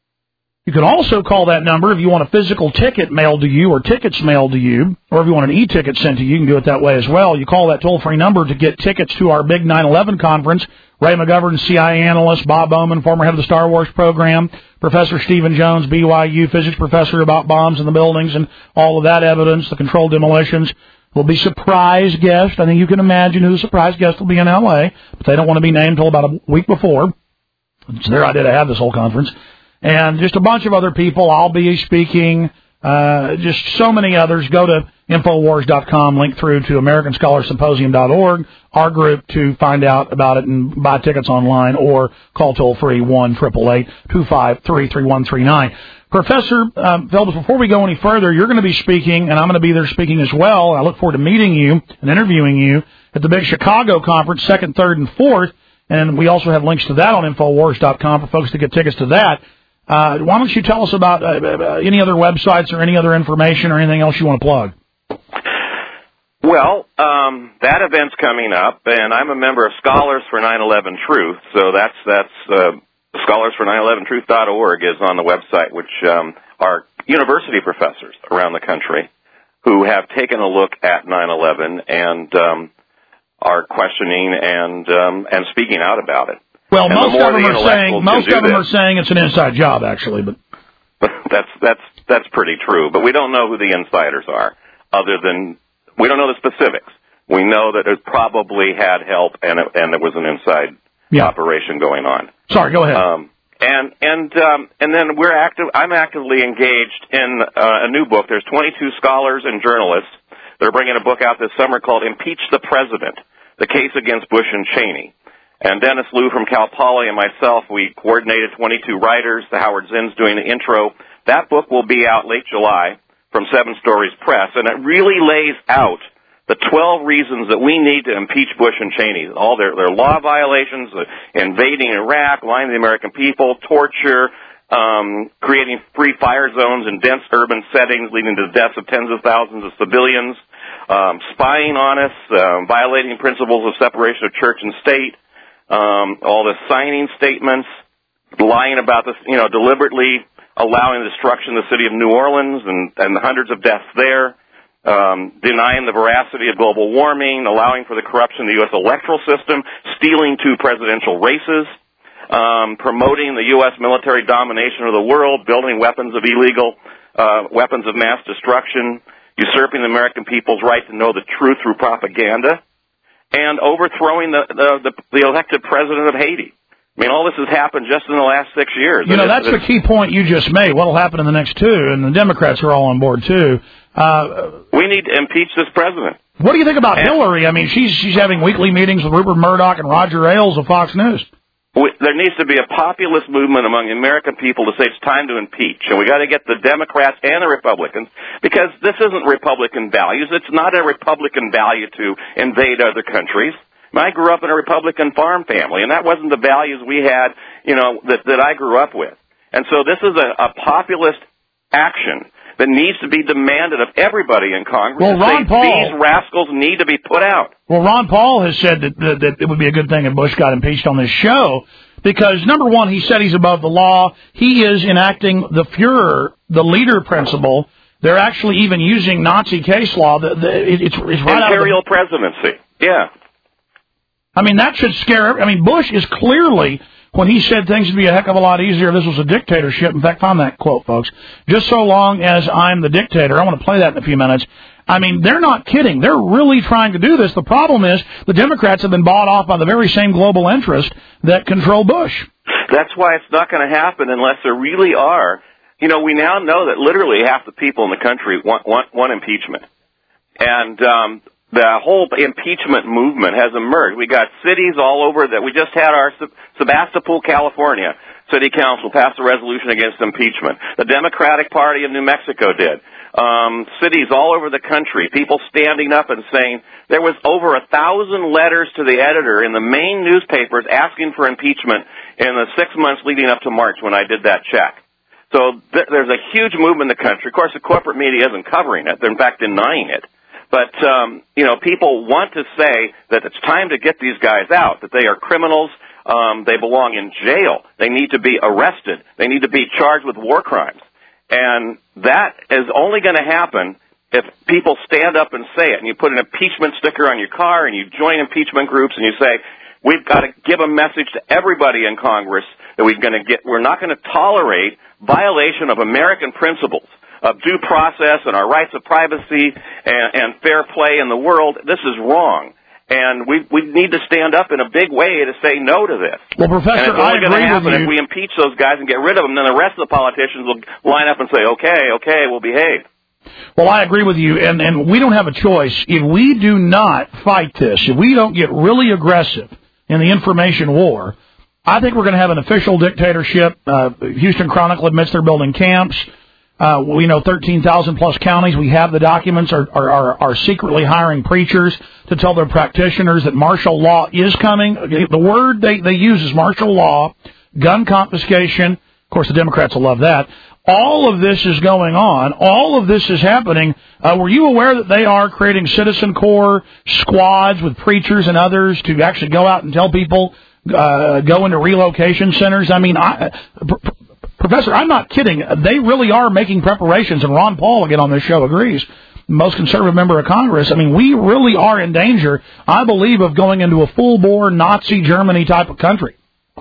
You can also call that number if you want a physical ticket mailed to you or tickets mailed to you, or if you want an e-ticket sent to you, you can do it that way as well. You call that toll-free number to get tickets to our big nine eleven conference. Ray McGovern, C I A analyst, Bob Bowman, former head of the Star Wars program, Professor Stephen Jones, B Y U physics professor, about bombs in the buildings and all of that evidence, the controlled demolitions. Will be surprise guest. I think you can imagine who the surprise guest will be in L A, but they don't want to be named until about a week before. It's their idea to have this whole conference. And just a bunch of other people. I'll be speaking, uh, just so many others. Go to infowars dot com, link through to american scholar symposium dot org, our group, to find out about it and buy tickets online, or call toll-free one eight eight eight, two five three, three one three nine. Professor um, Phelps, before we go any further, you're going to be speaking, and I'm going to be there speaking as well. I look forward to meeting you and interviewing you at the big Chicago conference, second, third, and fourth. And we also have links to that on infowars dot com for folks to get tickets to that. Uh, why don't you tell us about uh, any other websites or any other information or anything else you want to plug? Well, um, that event's coming up, and I'm a member of Scholars for nine eleven Truth, so that's that's uh, scholars for nine eleven truth dot org is on the website, which um, are university professors around the country who have taken a look at nine eleven and um, are questioning and um, and speaking out about it. Well, and most of them are saying most of them are saying it's an inside job, actually, but that's that's that's pretty true. But we don't know who the insiders are, other than we don't know the specifics. We know that it probably had help, and it, and there was an inside yeah. operation going on. Sorry, go ahead. Um, and and um, and then we're active. I'm actively engaged in uh, a new book. There's twenty-two scholars and journalists that are bringing a book out this summer called "Impeach the President: The Case Against Bush and Cheney." And Dennis Liu from Cal Poly and myself, we coordinated twenty-two writers. The Howard Zinn's doing the intro. That book will be out late July from Seven Stories Press, and it really lays out the twelve reasons that we need to impeach Bush and Cheney. All their, their law violations, uh, invading Iraq, lying to the American people, torture, um, creating free fire zones in dense urban settings, leading to the deaths of tens of thousands of civilians, um, spying on us, um, violating principles of separation of church and state, Um, all the signing statements, lying about this, you know, deliberately allowing the destruction of the city of New Orleans and, and the hundreds of deaths there, um, denying the veracity of global warming, allowing for the corruption of the U S electoral system, stealing two presidential races, um, promoting the U S military domination of the world, building weapons of illegal, uh, weapons of mass destruction, usurping the American people's right to know the truth through propaganda, and overthrowing the, the, the, the elected president of Haiti. I mean, all this has happened just in the last six years. You know, that's the key point you just made. What will happen in the next two? And the Democrats are all on board, too. Uh, we need to impeach this president. What do you think about and, Hillary? I mean, she's she's having weekly meetings with Rupert Murdoch and Roger Ailes of Fox News. We, there needs to be a populist movement among the American people to say it's time to impeach, and we got to get the Democrats and the Republicans, because this isn't Republican values. It's not a Republican value to invade other countries. I grew up in a Republican farm family, and that wasn't the values we had, you know, that, that I grew up with. And so this is a, a populist action that needs to be demanded of everybody in Congress. Well, Ron Paul, these rascals need to be put out. Well, Ron Paul has said that, that, that it would be a good thing if Bush got impeached on this show, Because, number one, he said he's above the law. He is enacting the Führer, the leader principle. They're actually even using Nazi case law. The, the, it, it's, it's right Imperial out of the, presidency. Yeah. I mean, that should scare... I mean, Bush is clearly, when he said things would be a heck of a lot easier if this was a dictatorship. In fact, find that quote, folks. Just so long as I'm the dictator. I want to play that in a few minutes. I mean, they're not kidding. They're really trying to do this. The problem is the Democrats have been bought off by the very same global interest that control Bush. That's why it's not going to happen unless there really are. You know, we now know that literally half the people in the country want, want, want impeachment. And um, the whole impeachment movement has emerged. We got cities all over that. We just had our Sebastopol, California City Council pass a resolution against impeachment. The Democratic Party of New Mexico did. Um, cities all over the country, people standing up and saying there was over a thousand letters to the editor in the main newspapers asking for impeachment in the six months leading up to March when I did that check. So th- there's a huge movement in the country. Of course, the corporate media isn't covering it. They're, in fact, denying it. But, um, you know, people want to say that it's time to get these guys out, that they are criminals. Um, they belong in jail. They need to be arrested. They need to be charged with war crimes. And that is only going to happen if people stand up and say it, and you put an impeachment sticker on your car, and you join impeachment groups, and you say, we've got to give a message to everybody in Congress that we're going to get, we're not going to tolerate violation of American principles of due process and our rights of privacy and, and fair play in the world. This is wrong. And we we need to stand up in a big way to say no to this. Well, Professor, and it's only going to happen if we impeach those guys and get rid of them. Then the rest of the politicians will line up and say, okay, okay, we'll behave. Well, I agree with you, and, and we don't have a choice. If we do not fight this, if we don't get really aggressive in the information war, I think we're going to have an official dictatorship. Uh, Houston Chronicle admits they're building camps. Uh, we know thirteen thousand plus counties. We have the documents are, are, are, are secretly hiring preachers to tell their practitioners that martial law is coming. The word they, they use is martial law, gun confiscation. Of course, the Democrats will love that. All of this is going on. All of this is happening. Uh, were you aware that they are creating citizen corps squads with preachers and others to actually go out and tell people, uh, go into relocation centers? I mean, I... Pr- Professor, I'm not kidding. They really are making preparations, and Ron Paul, again on this show, agrees. Most conservative member of Congress. I mean, we really are in danger, I believe, of going into a full-bore Nazi Germany type of country.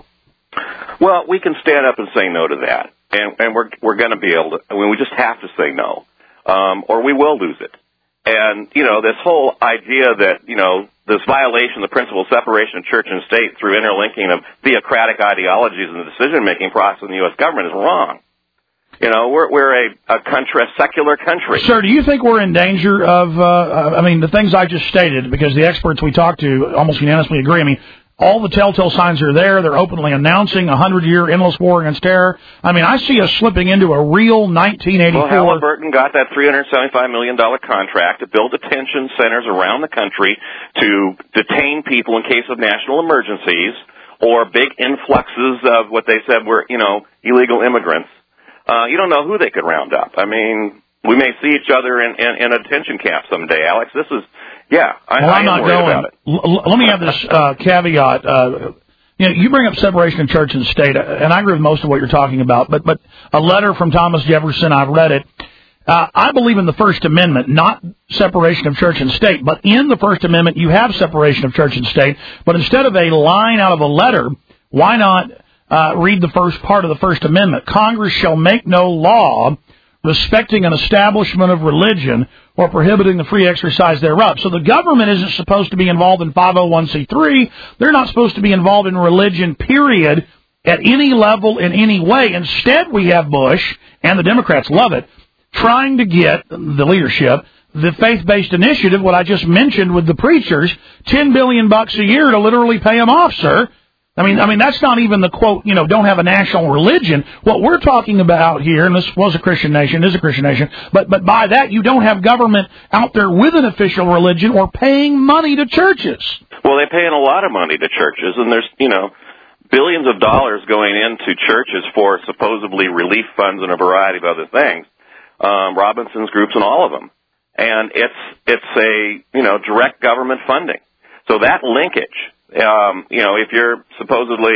Well, we can stand up and say no to that, and, and we're we're going to be able to. I mean, we just have to say no, um, or we will lose it. And you know, this whole idea that you know this violation of the principle of separation of church and state through interlinking of theocratic ideologies in the decision-making process in the U S government is wrong. You know, we're we're a, a country, a secular country. Sir, do you think we're in danger of? Uh, I mean, the things I just stated, because the experts we talked to almost unanimously agree. I mean, all the telltale signs are there. They're openly announcing a hundred-year endless war against terror. I mean, I see us slipping into a real nineteen eighty-four. Well, Halliburton got that three hundred seventy-five million dollars contract to build detention centers around the country to detain people in case of national emergencies or big influxes of what they said were, you know, illegal immigrants. Uh, you don't know who they could round up. I mean, we may see each other in, in, in a detention camp someday, Alex. This is, yeah, I, well, I I'm am not worried going. about it. L- let me have this uh, caveat. Uh, you know, you bring up separation of church and state, and I agree with most of what you're talking about, but, but a letter from Thomas Jefferson, I've read it. Uh, I believe in the First Amendment, not separation of church and state, but in the First Amendment you have separation of church and state, but instead of a line out of a letter, why not uh, read the first part of the First Amendment? Congress shall make no law respecting an establishment of religion or prohibiting the free exercise thereof. So the government isn't supposed to be involved in five oh one c three. They're not supposed to be involved in religion, period, at any level, in any way. Instead, we have Bush, and the Democrats love it, trying to get the leadership, the faith-based initiative, what I just mentioned with the preachers, ten billion bucks a year to literally pay them off, sir. I mean, I mean, that's not even the quote, you know, don't have a national religion. What we're talking about here, and this was a Christian nation, is a Christian nation, but, but by that, you don't have government out there with an official religion or paying money to churches. Well, they're paying a lot of money to churches, and there's, you know, billions of dollars going into churches for supposedly relief funds and a variety of other things, um, Robinson's groups and all of them. And it's, it's a, you know, direct government funding. So that linkage, Um, you know, if you're supposedly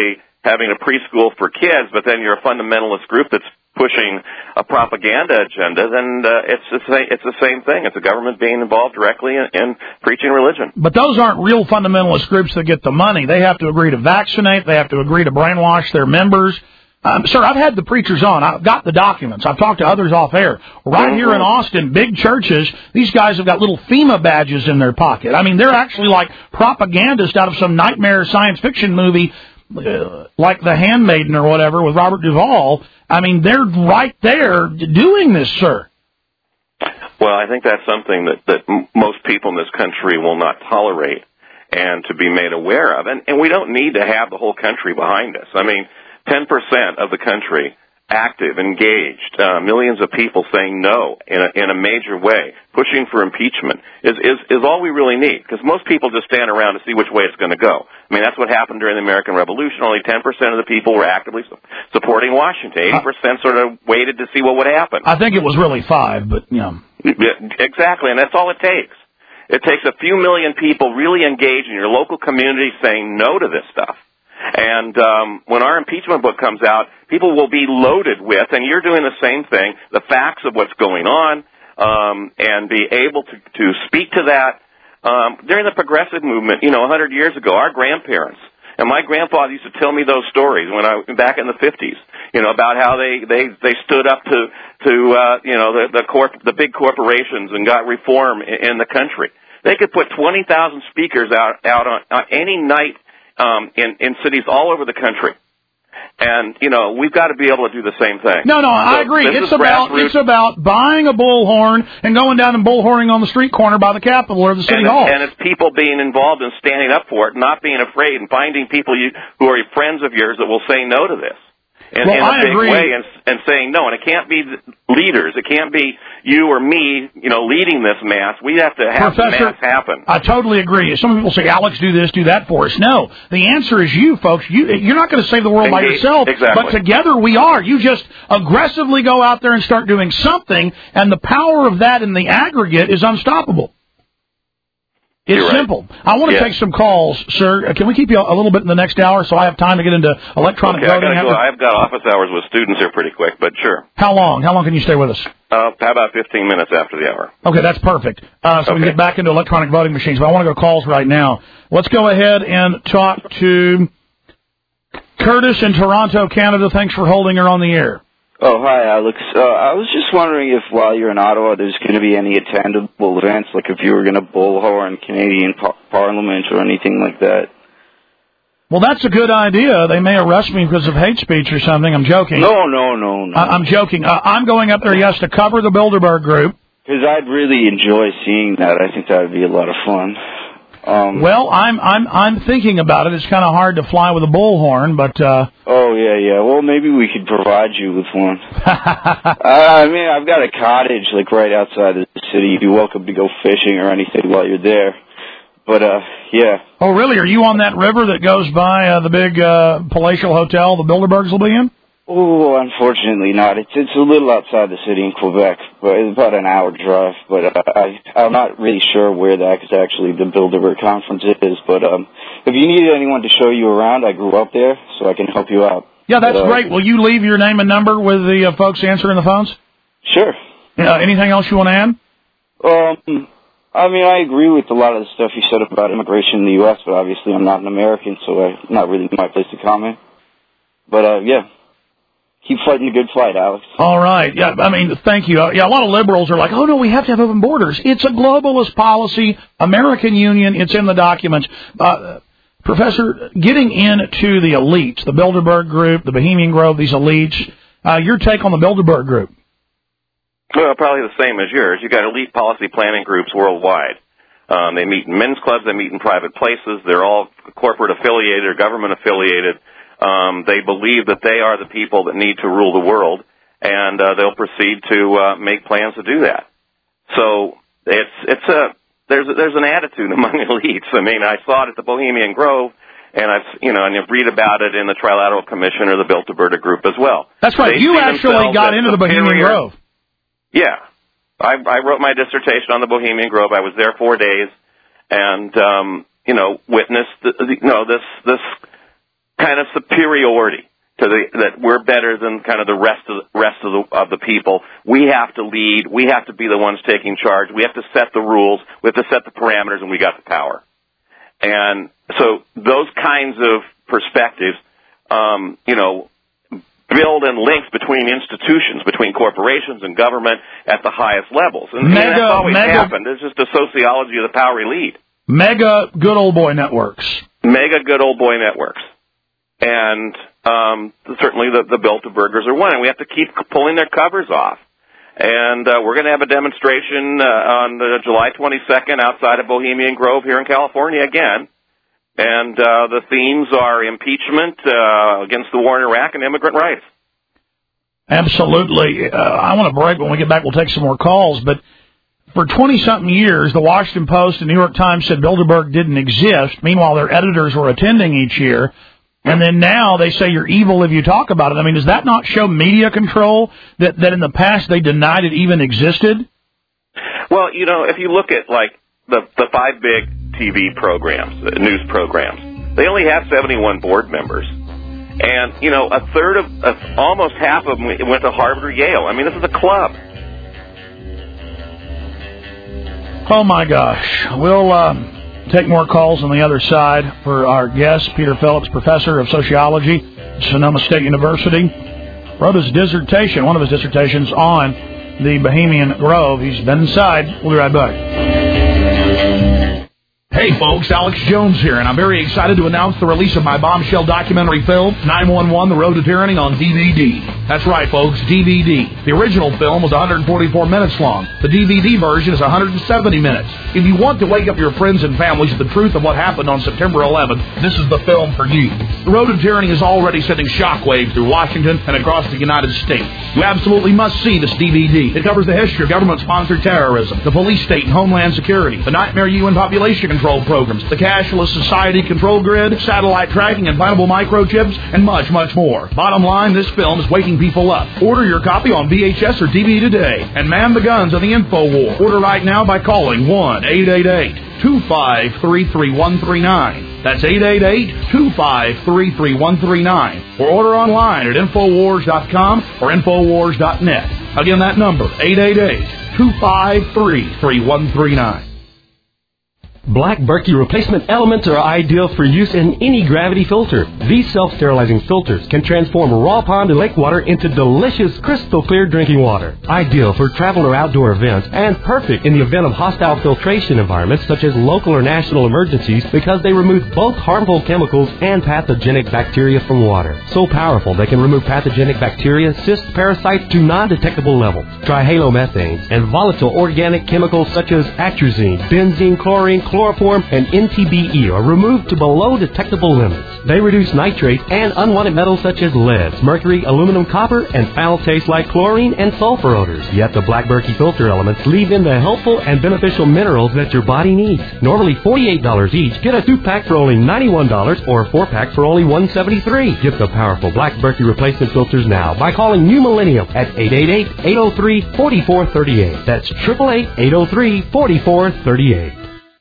having a preschool for kids, but then you're a fundamentalist group that's pushing a propaganda agenda, then uh, it's the same, it's the same thing. It's the government being involved directly in, in preaching religion. But those aren't real fundamentalist groups that get the money. They have to agree to vaccinate. They have to agree to brainwash their members. Um, sir, I've had the preachers on. I've got the documents. I've talked to others off air. Right mm-hmm. here in Austin, big churches, these guys have got little FEMA badges in their pocket. I mean, they're actually like propagandists out of some nightmare science fiction movie uh, like The Handmaiden or whatever with Robert Duvall. I mean, they're right there doing this, sir. Well, I think that's something that, that m- most people in this country will not tolerate and to be made aware of. And, and we don't need to have the whole country behind us. I mean, ten percent of the country active, engaged, uh, millions of people saying no in a, in a major way, pushing for impeachment is, is, is all we really need, because most people just stand around to see which way it's going to go. I mean, that's what happened during the American Revolution. Only ten percent of the people were actively su- supporting Washington. eighty percent sort of waited to see what would happen. I think it was really five, but, you know. Exactly, and that's all it takes. It takes a few million people really engaged in your local community saying no to this stuff. And um, when our impeachment book comes out, people will be loaded with, and you're doing the same thing, the facts of what's going on, um, and be able to, to speak to that. Um, during the progressive movement, you know, one hundred years ago, our grandparents, and my grandfather used to tell me those stories when I back in the fifties, you know, about how they they they stood up to to uh, you know the the corp the big corporations and got reform in, in the country. They could put twenty thousand speakers out out on, on any night um, in in cities all over the country. And, you know, we've got to be able to do the same thing. No, no, so I agree. It's about grassroots. it's about buying a bullhorn and going down and bullhorning on the street corner by the Capitol or the City and Hall. It's, and it's people being involved and standing up for it, not being afraid, and finding people you, who are friends of yours that will say no to this in, well, in a I big agree. way, and, and saying no. And it can't be leaders. It can't be you or me, you know, leading this mass. We have to have the Professor, mass happen. I totally agree. Some people say, Alex, do this, do that for us. No, the answer is you, folks. You, you're not going to save the world by Indeed. yourself, Exactly. but together we are. You just aggressively go out there and start doing something, and the power of that in the aggregate is unstoppable. It's You're right. simple. I want to Yeah. take some calls, sir. Uh, Can we keep you a little bit in the next hour so I have time to get into electronic Okay, I voting? gotta go. I've got office hours with students here pretty quick, but sure. How long? How long can you stay with us? Uh, how about fifteen minutes after the hour? Okay, that's perfect. Uh, so we Okay. can get back into electronic voting machines. But I want to go calls right now. Let's go ahead and talk to Curtis in Toronto, Canada. Thanks for holding her on the air. Oh, hi, Alex. Uh, I was just wondering if while you're in Ottawa there's going to be any attendable events, like if you were going to bullhorn Canadian par- Parliament or anything like that. Well, that's a good idea. They may arrest me because of hate speech or something. I'm joking. No, no, no, no. I- I'm joking. Uh, I'm going up there, yes, to cover the Bilderberg Group. Because I'd really enjoy seeing that. I think that would be a lot of fun. Um, Well, I'm I'm I'm thinking about it. It's kind of hard to fly with a bullhorn, but uh oh, yeah, yeah. Well, maybe we could provide you with one. uh, I mean, I've got a cottage, like, right outside the city. You'd be welcome to go fishing or anything while you're there. But, uh, yeah. Oh, really? Are you on that river that goes by uh, the big uh, palatial hotel the Bilderbergs will be in? Oh, unfortunately not. It's it's a little outside the city in Quebec, but it's about an hour drive. But uh, I I'm not really sure where that is actually the Bilderberg conference is. But um, if you need anyone to show you around, I grew up there, so I can help you out. Yeah, that's but, uh, great. Will you leave your name and number with the uh, folks answering the phones? Sure. Uh, anything else you want to add? Um, I mean, I agree with a lot of the stuff you said about immigration in the U S, but obviously I'm not an American, so it's not really my place to comment. But uh, yeah. Keep fighting the good fight, Alex. All right. Yeah, I mean, thank you. Uh, yeah, a lot of liberals are like, oh, no, we have to have open borders. It's a globalist policy, American Union. It's in the documents. Uh, Professor, getting into the elites, the Bilderberg Group, the Bohemian Grove, these elites, uh, your take on the Bilderberg Group? Well, probably the same as yours. You've got elite policy planning groups worldwide. Um, they meet in men's clubs. They meet in private places. They're all corporate affiliated or government affiliated. Um, they believe that they are the people that need to rule the world, and uh, they'll proceed to uh, make plans to do that. So it's it's a there's a, there's an attitude among elites. I mean, I saw it at the Bohemian Grove, and I've you know and you read about it in the Trilateral Commission or the Bilderberg Group as well. That's right. They You see actually themselves got as into the Bohemian superior. Grove. Yeah, I, I wrote my dissertation on the Bohemian Grove. I was there four days, and um, you know witnessed the, the, you know this this. kind of superiority to the that we're better than kind of the rest of the rest of the of the people. We have to lead. We have to be the ones taking charge. We have to set the rules. We have to set the parameters, and we got the power. And so those kinds of perspectives, um, you know, build in links between institutions, between corporations and government at the highest levels. And mega, that's always mega, happened. It's just the sociology of the power elite. Mega good old boy networks. Mega good old boy networks. And um, certainly the, the Bilderbergers are one, and we have to keep pulling their covers off. And uh, we're going to have a demonstration uh, on uh, July twenty-second outside of Bohemian Grove here in California again. And uh, the themes are impeachment uh, against the war in Iraq and immigrant rights. Absolutely. Uh, I want to break. When we get back, we'll take some more calls. But for twenty-something years, the Washington Post and New York Times said Bilderberg didn't exist. Meanwhile, their editors were attending each year. And then now they say you're evil if you talk about it. I mean, does that not show media control, that, that in the past they denied it even existed? Well, you know, if you look at, like, the, the five big T V programs, uh, news programs, they only have seventy-one board members. And, you know, a third of, uh, almost half of them went to Harvard or Yale. I mean, this is a club. Oh, my gosh. We'll um, take more calls on the other side for our guest, Peter Phillips, professor of sociology at Sonoma State University. Wrote his dissertation, one of his dissertations, on the Bohemian Grove. He's been inside. We'll be right back. Hey folks, Alex Jones here, and I'm very excited to announce the release of my bombshell documentary film, nine one one, The Road to Tyranny, on D V D. That's right folks, D V D. The original film was one hundred forty-four minutes long. The D V D version is one hundred seventy minutes. If you want to wake up your friends and families to the truth of what happened on September eleventh, this is the film for you. The Road to Tyranny is already sending shockwaves through Washington and across the United States. You absolutely must see this D V D. It covers the history of government-sponsored terrorism, the police state and homeland security, the nightmare U N population control programs, the cashless society control grid, satellite tracking, implantable microchips, and much, much more. Bottom line, this film is waking people up. Order your copy on V H S or D V D today, and man the guns of the info war. Order right now by calling one eight eight eight, two five three, three one three nine. That's eight eight eight, two five three, three one three nine. Or order online at infowars dot com or infowars dot net. Again, that number, eight eight eight, two five three, three one three nine. Black Berkey replacement elements are ideal for use in any gravity filter. These self-sterilizing filters can transform raw pond and lake water into delicious, crystal clear drinking water. Ideal for travel or outdoor events, and perfect in the event of hostile filtration environments such as local or national emergencies, because they remove both harmful chemicals and pathogenic bacteria from water. So powerful they can remove pathogenic bacteria, cysts, parasites to non-detectable levels. Trihalomethanes and volatile organic chemicals such as atrazine, benzene, chlorine, chloroform, and N T B E are removed to below detectable limits. They reduce nitrates and unwanted metals such as lead, mercury, aluminum, copper, and foul taste like chlorine and sulfur odors. Yet the Black Berkey filter elements leave in the helpful and beneficial minerals that your body needs. Normally forty-eight dollars each, get a two-pack for only ninety-one dollars or a four-pack for only one hundred seventy-three dollars. Get the powerful Black Berkey replacement filters now by calling New Millennium at eight eight eight, eight oh three, four four three eight. That's eight eight eight, eight oh three, four four three eight.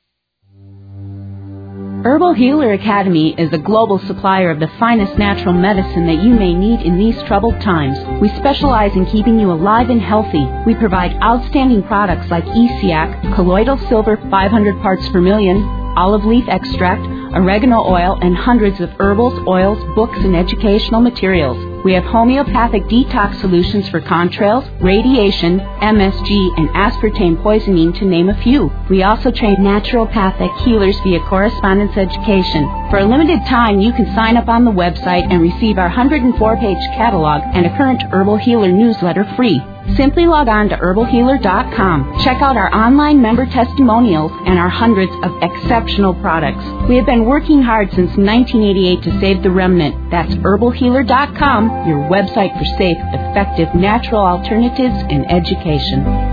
Herbal Healer Academy is a global supplier of the finest natural medicine that you may need in these troubled times. We specialize in keeping you alive and healthy. We provide outstanding products like E C A C, colloidal silver five hundred parts per million, olive leaf extract, oregano oil, and hundreds of herbals, oils, books, and educational materials. We have homeopathic detox solutions for contrails, radiation, M S G, and aspartame poisoning, to name a few. We also train naturopathic healers via correspondence education. For a limited time, you can sign up on the website and receive our one hundred four page catalog and a current Herbal Healer newsletter free. Simply log on to herbal healer dot com. Check out our online member testimonials and our hundreds of exceptional products. We have been working hard since nineteen eighty-eight to save the remnant. That's herbal healer dot com, your website for safe, effective, natural alternatives in education.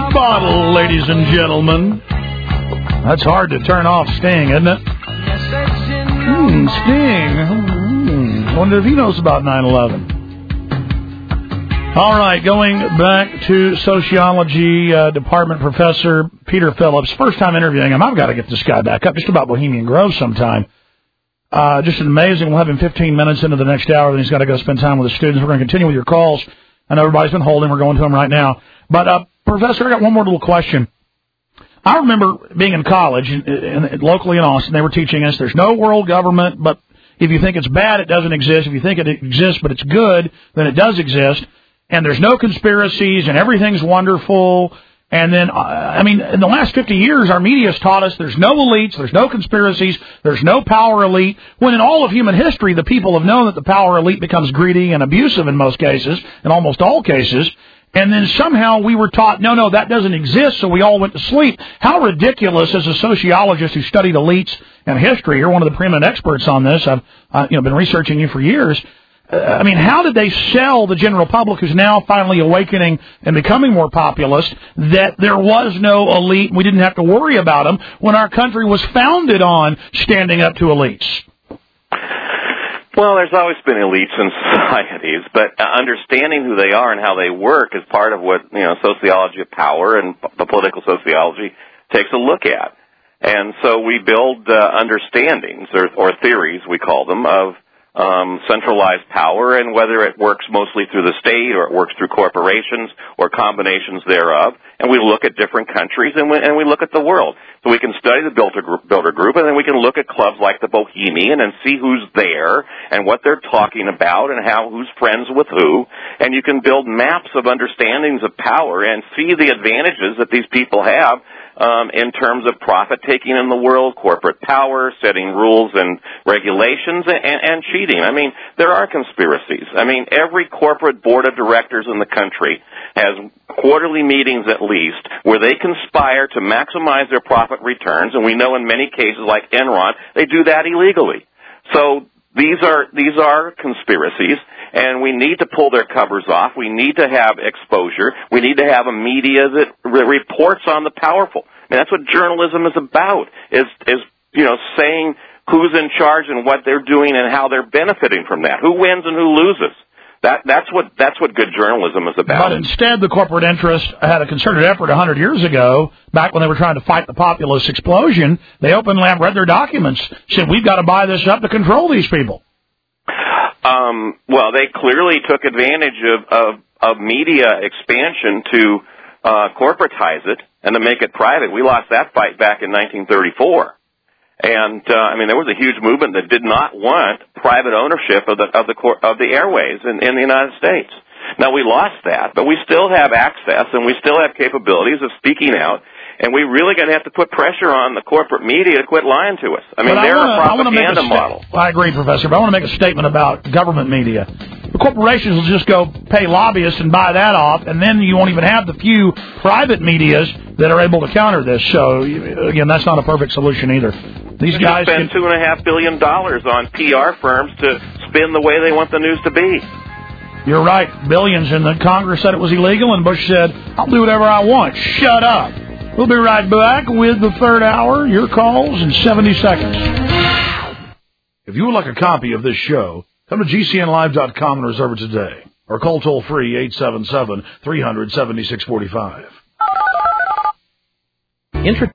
the bottle, ladies and gentlemen. That's hard to turn off Sting, isn't it? Hmm, Sting. Hmm. Wonder if he knows about nine eleven. All right, going back to sociology uh, department professor Peter Phillips. First time interviewing him. I've got to get this guy back up just about Bohemian Grove sometime. Uh, just amazing. We'll have him fifteen minutes into the next hour, then he's got to go spend time with the students. We're going to continue with your calls. I know everybody's been holding. We're going to them right now. But, uh, Professor, I got one more little question. I remember being in college, in, in, locally in Austin, they were teaching us there's no world government, but if you think it's bad, it doesn't exist. If you think it exists, but it's good, then it does exist. And there's no conspiracies, and everything's wonderful. And then, uh, I mean, in the last fifty years, our media has taught us there's no elites, there's no conspiracies, there's no power elite, when in all of human history, the people have known that the power elite becomes greedy and abusive in most cases, in almost all cases. And then somehow we were taught, no, no, that doesn't exist, so we all went to sleep. How ridiculous, as a sociologist who studied elites and history, you're one of the preeminent experts on this, I've uh, you know, been researching you for years. Uh, I mean, how did they sell the general public, who's now finally awakening and becoming more populist, that there was no elite and we didn't have to worry about them when our country was founded on standing up to elites? Well, there's always been elites in societies, but uh, understanding who they are and how they work is part of what, you know, sociology of power and p- political sociology takes a look at. And so we build uh, understandings, or, or theories, we call them, of um, centralized power and whether it works mostly through the state or it works through corporations or combinations thereof. And we look at different countries and we, and we look at the world. So we can study the Builder Group, Builder Group, and then we can look at clubs like the Bohemian and see who's there and what they're talking about and how who's friends with who. And you can build maps of understandings of power and see the advantages that these people have um, in terms of profit-taking in the world, corporate power, setting rules and regulations, and, and cheating. I mean, there are conspiracies. I mean, every corporate board of directors in the country has quarterly meetings at least where they conspire to maximize their profit returns, and we know in many cases like Enron, they do that illegally. So these are these are conspiracies, and we need to pull their covers off. We need to have exposure. We need to have a media that re- reports on the powerful. I mean, that's what journalism is about, is, is you know, saying who's in charge and what they're doing and how they're benefiting from that, who wins and who loses. That, that's what that's what good journalism is about. But instead, the corporate interest had a concerted effort one hundred years ago, back when they were trying to fight the populist explosion. They openly read their documents, said, we've got to buy this up to control these people. Um, well, they clearly took advantage of, of, of media expansion to uh, corporatize it and to make it private. We lost that fight back in nineteen thirty-four. And uh, I mean, there was a huge movement that did not want private ownership of the of the of the airways in, in the United States. Now we lost that, but we still have access and we still have capabilities of speaking out. And we really going to have to put pressure on the corporate media to quit lying to us. I mean, but they're I wanna, a propaganda I model. Sta- I agree, Professor, but I want to make a statement about government media. The corporations will just go pay lobbyists and buy that off, and then you won't even have the few private medias that are able to counter this. So, again, that's not a perfect solution either. These you guys spend can two and a half billion dollars on P R firms to spin the way they want the news to be. You're right, billions, and the Congress said it was illegal, and Bush said, I'll do whatever I want. Shut up. We'll be right back with the third hour, your calls in seventy seconds. If you would like a copy of this show, come to G C N live dot com and reserve it today. Or call toll-free eight seven seven, three hundred, seventy-six forty-five.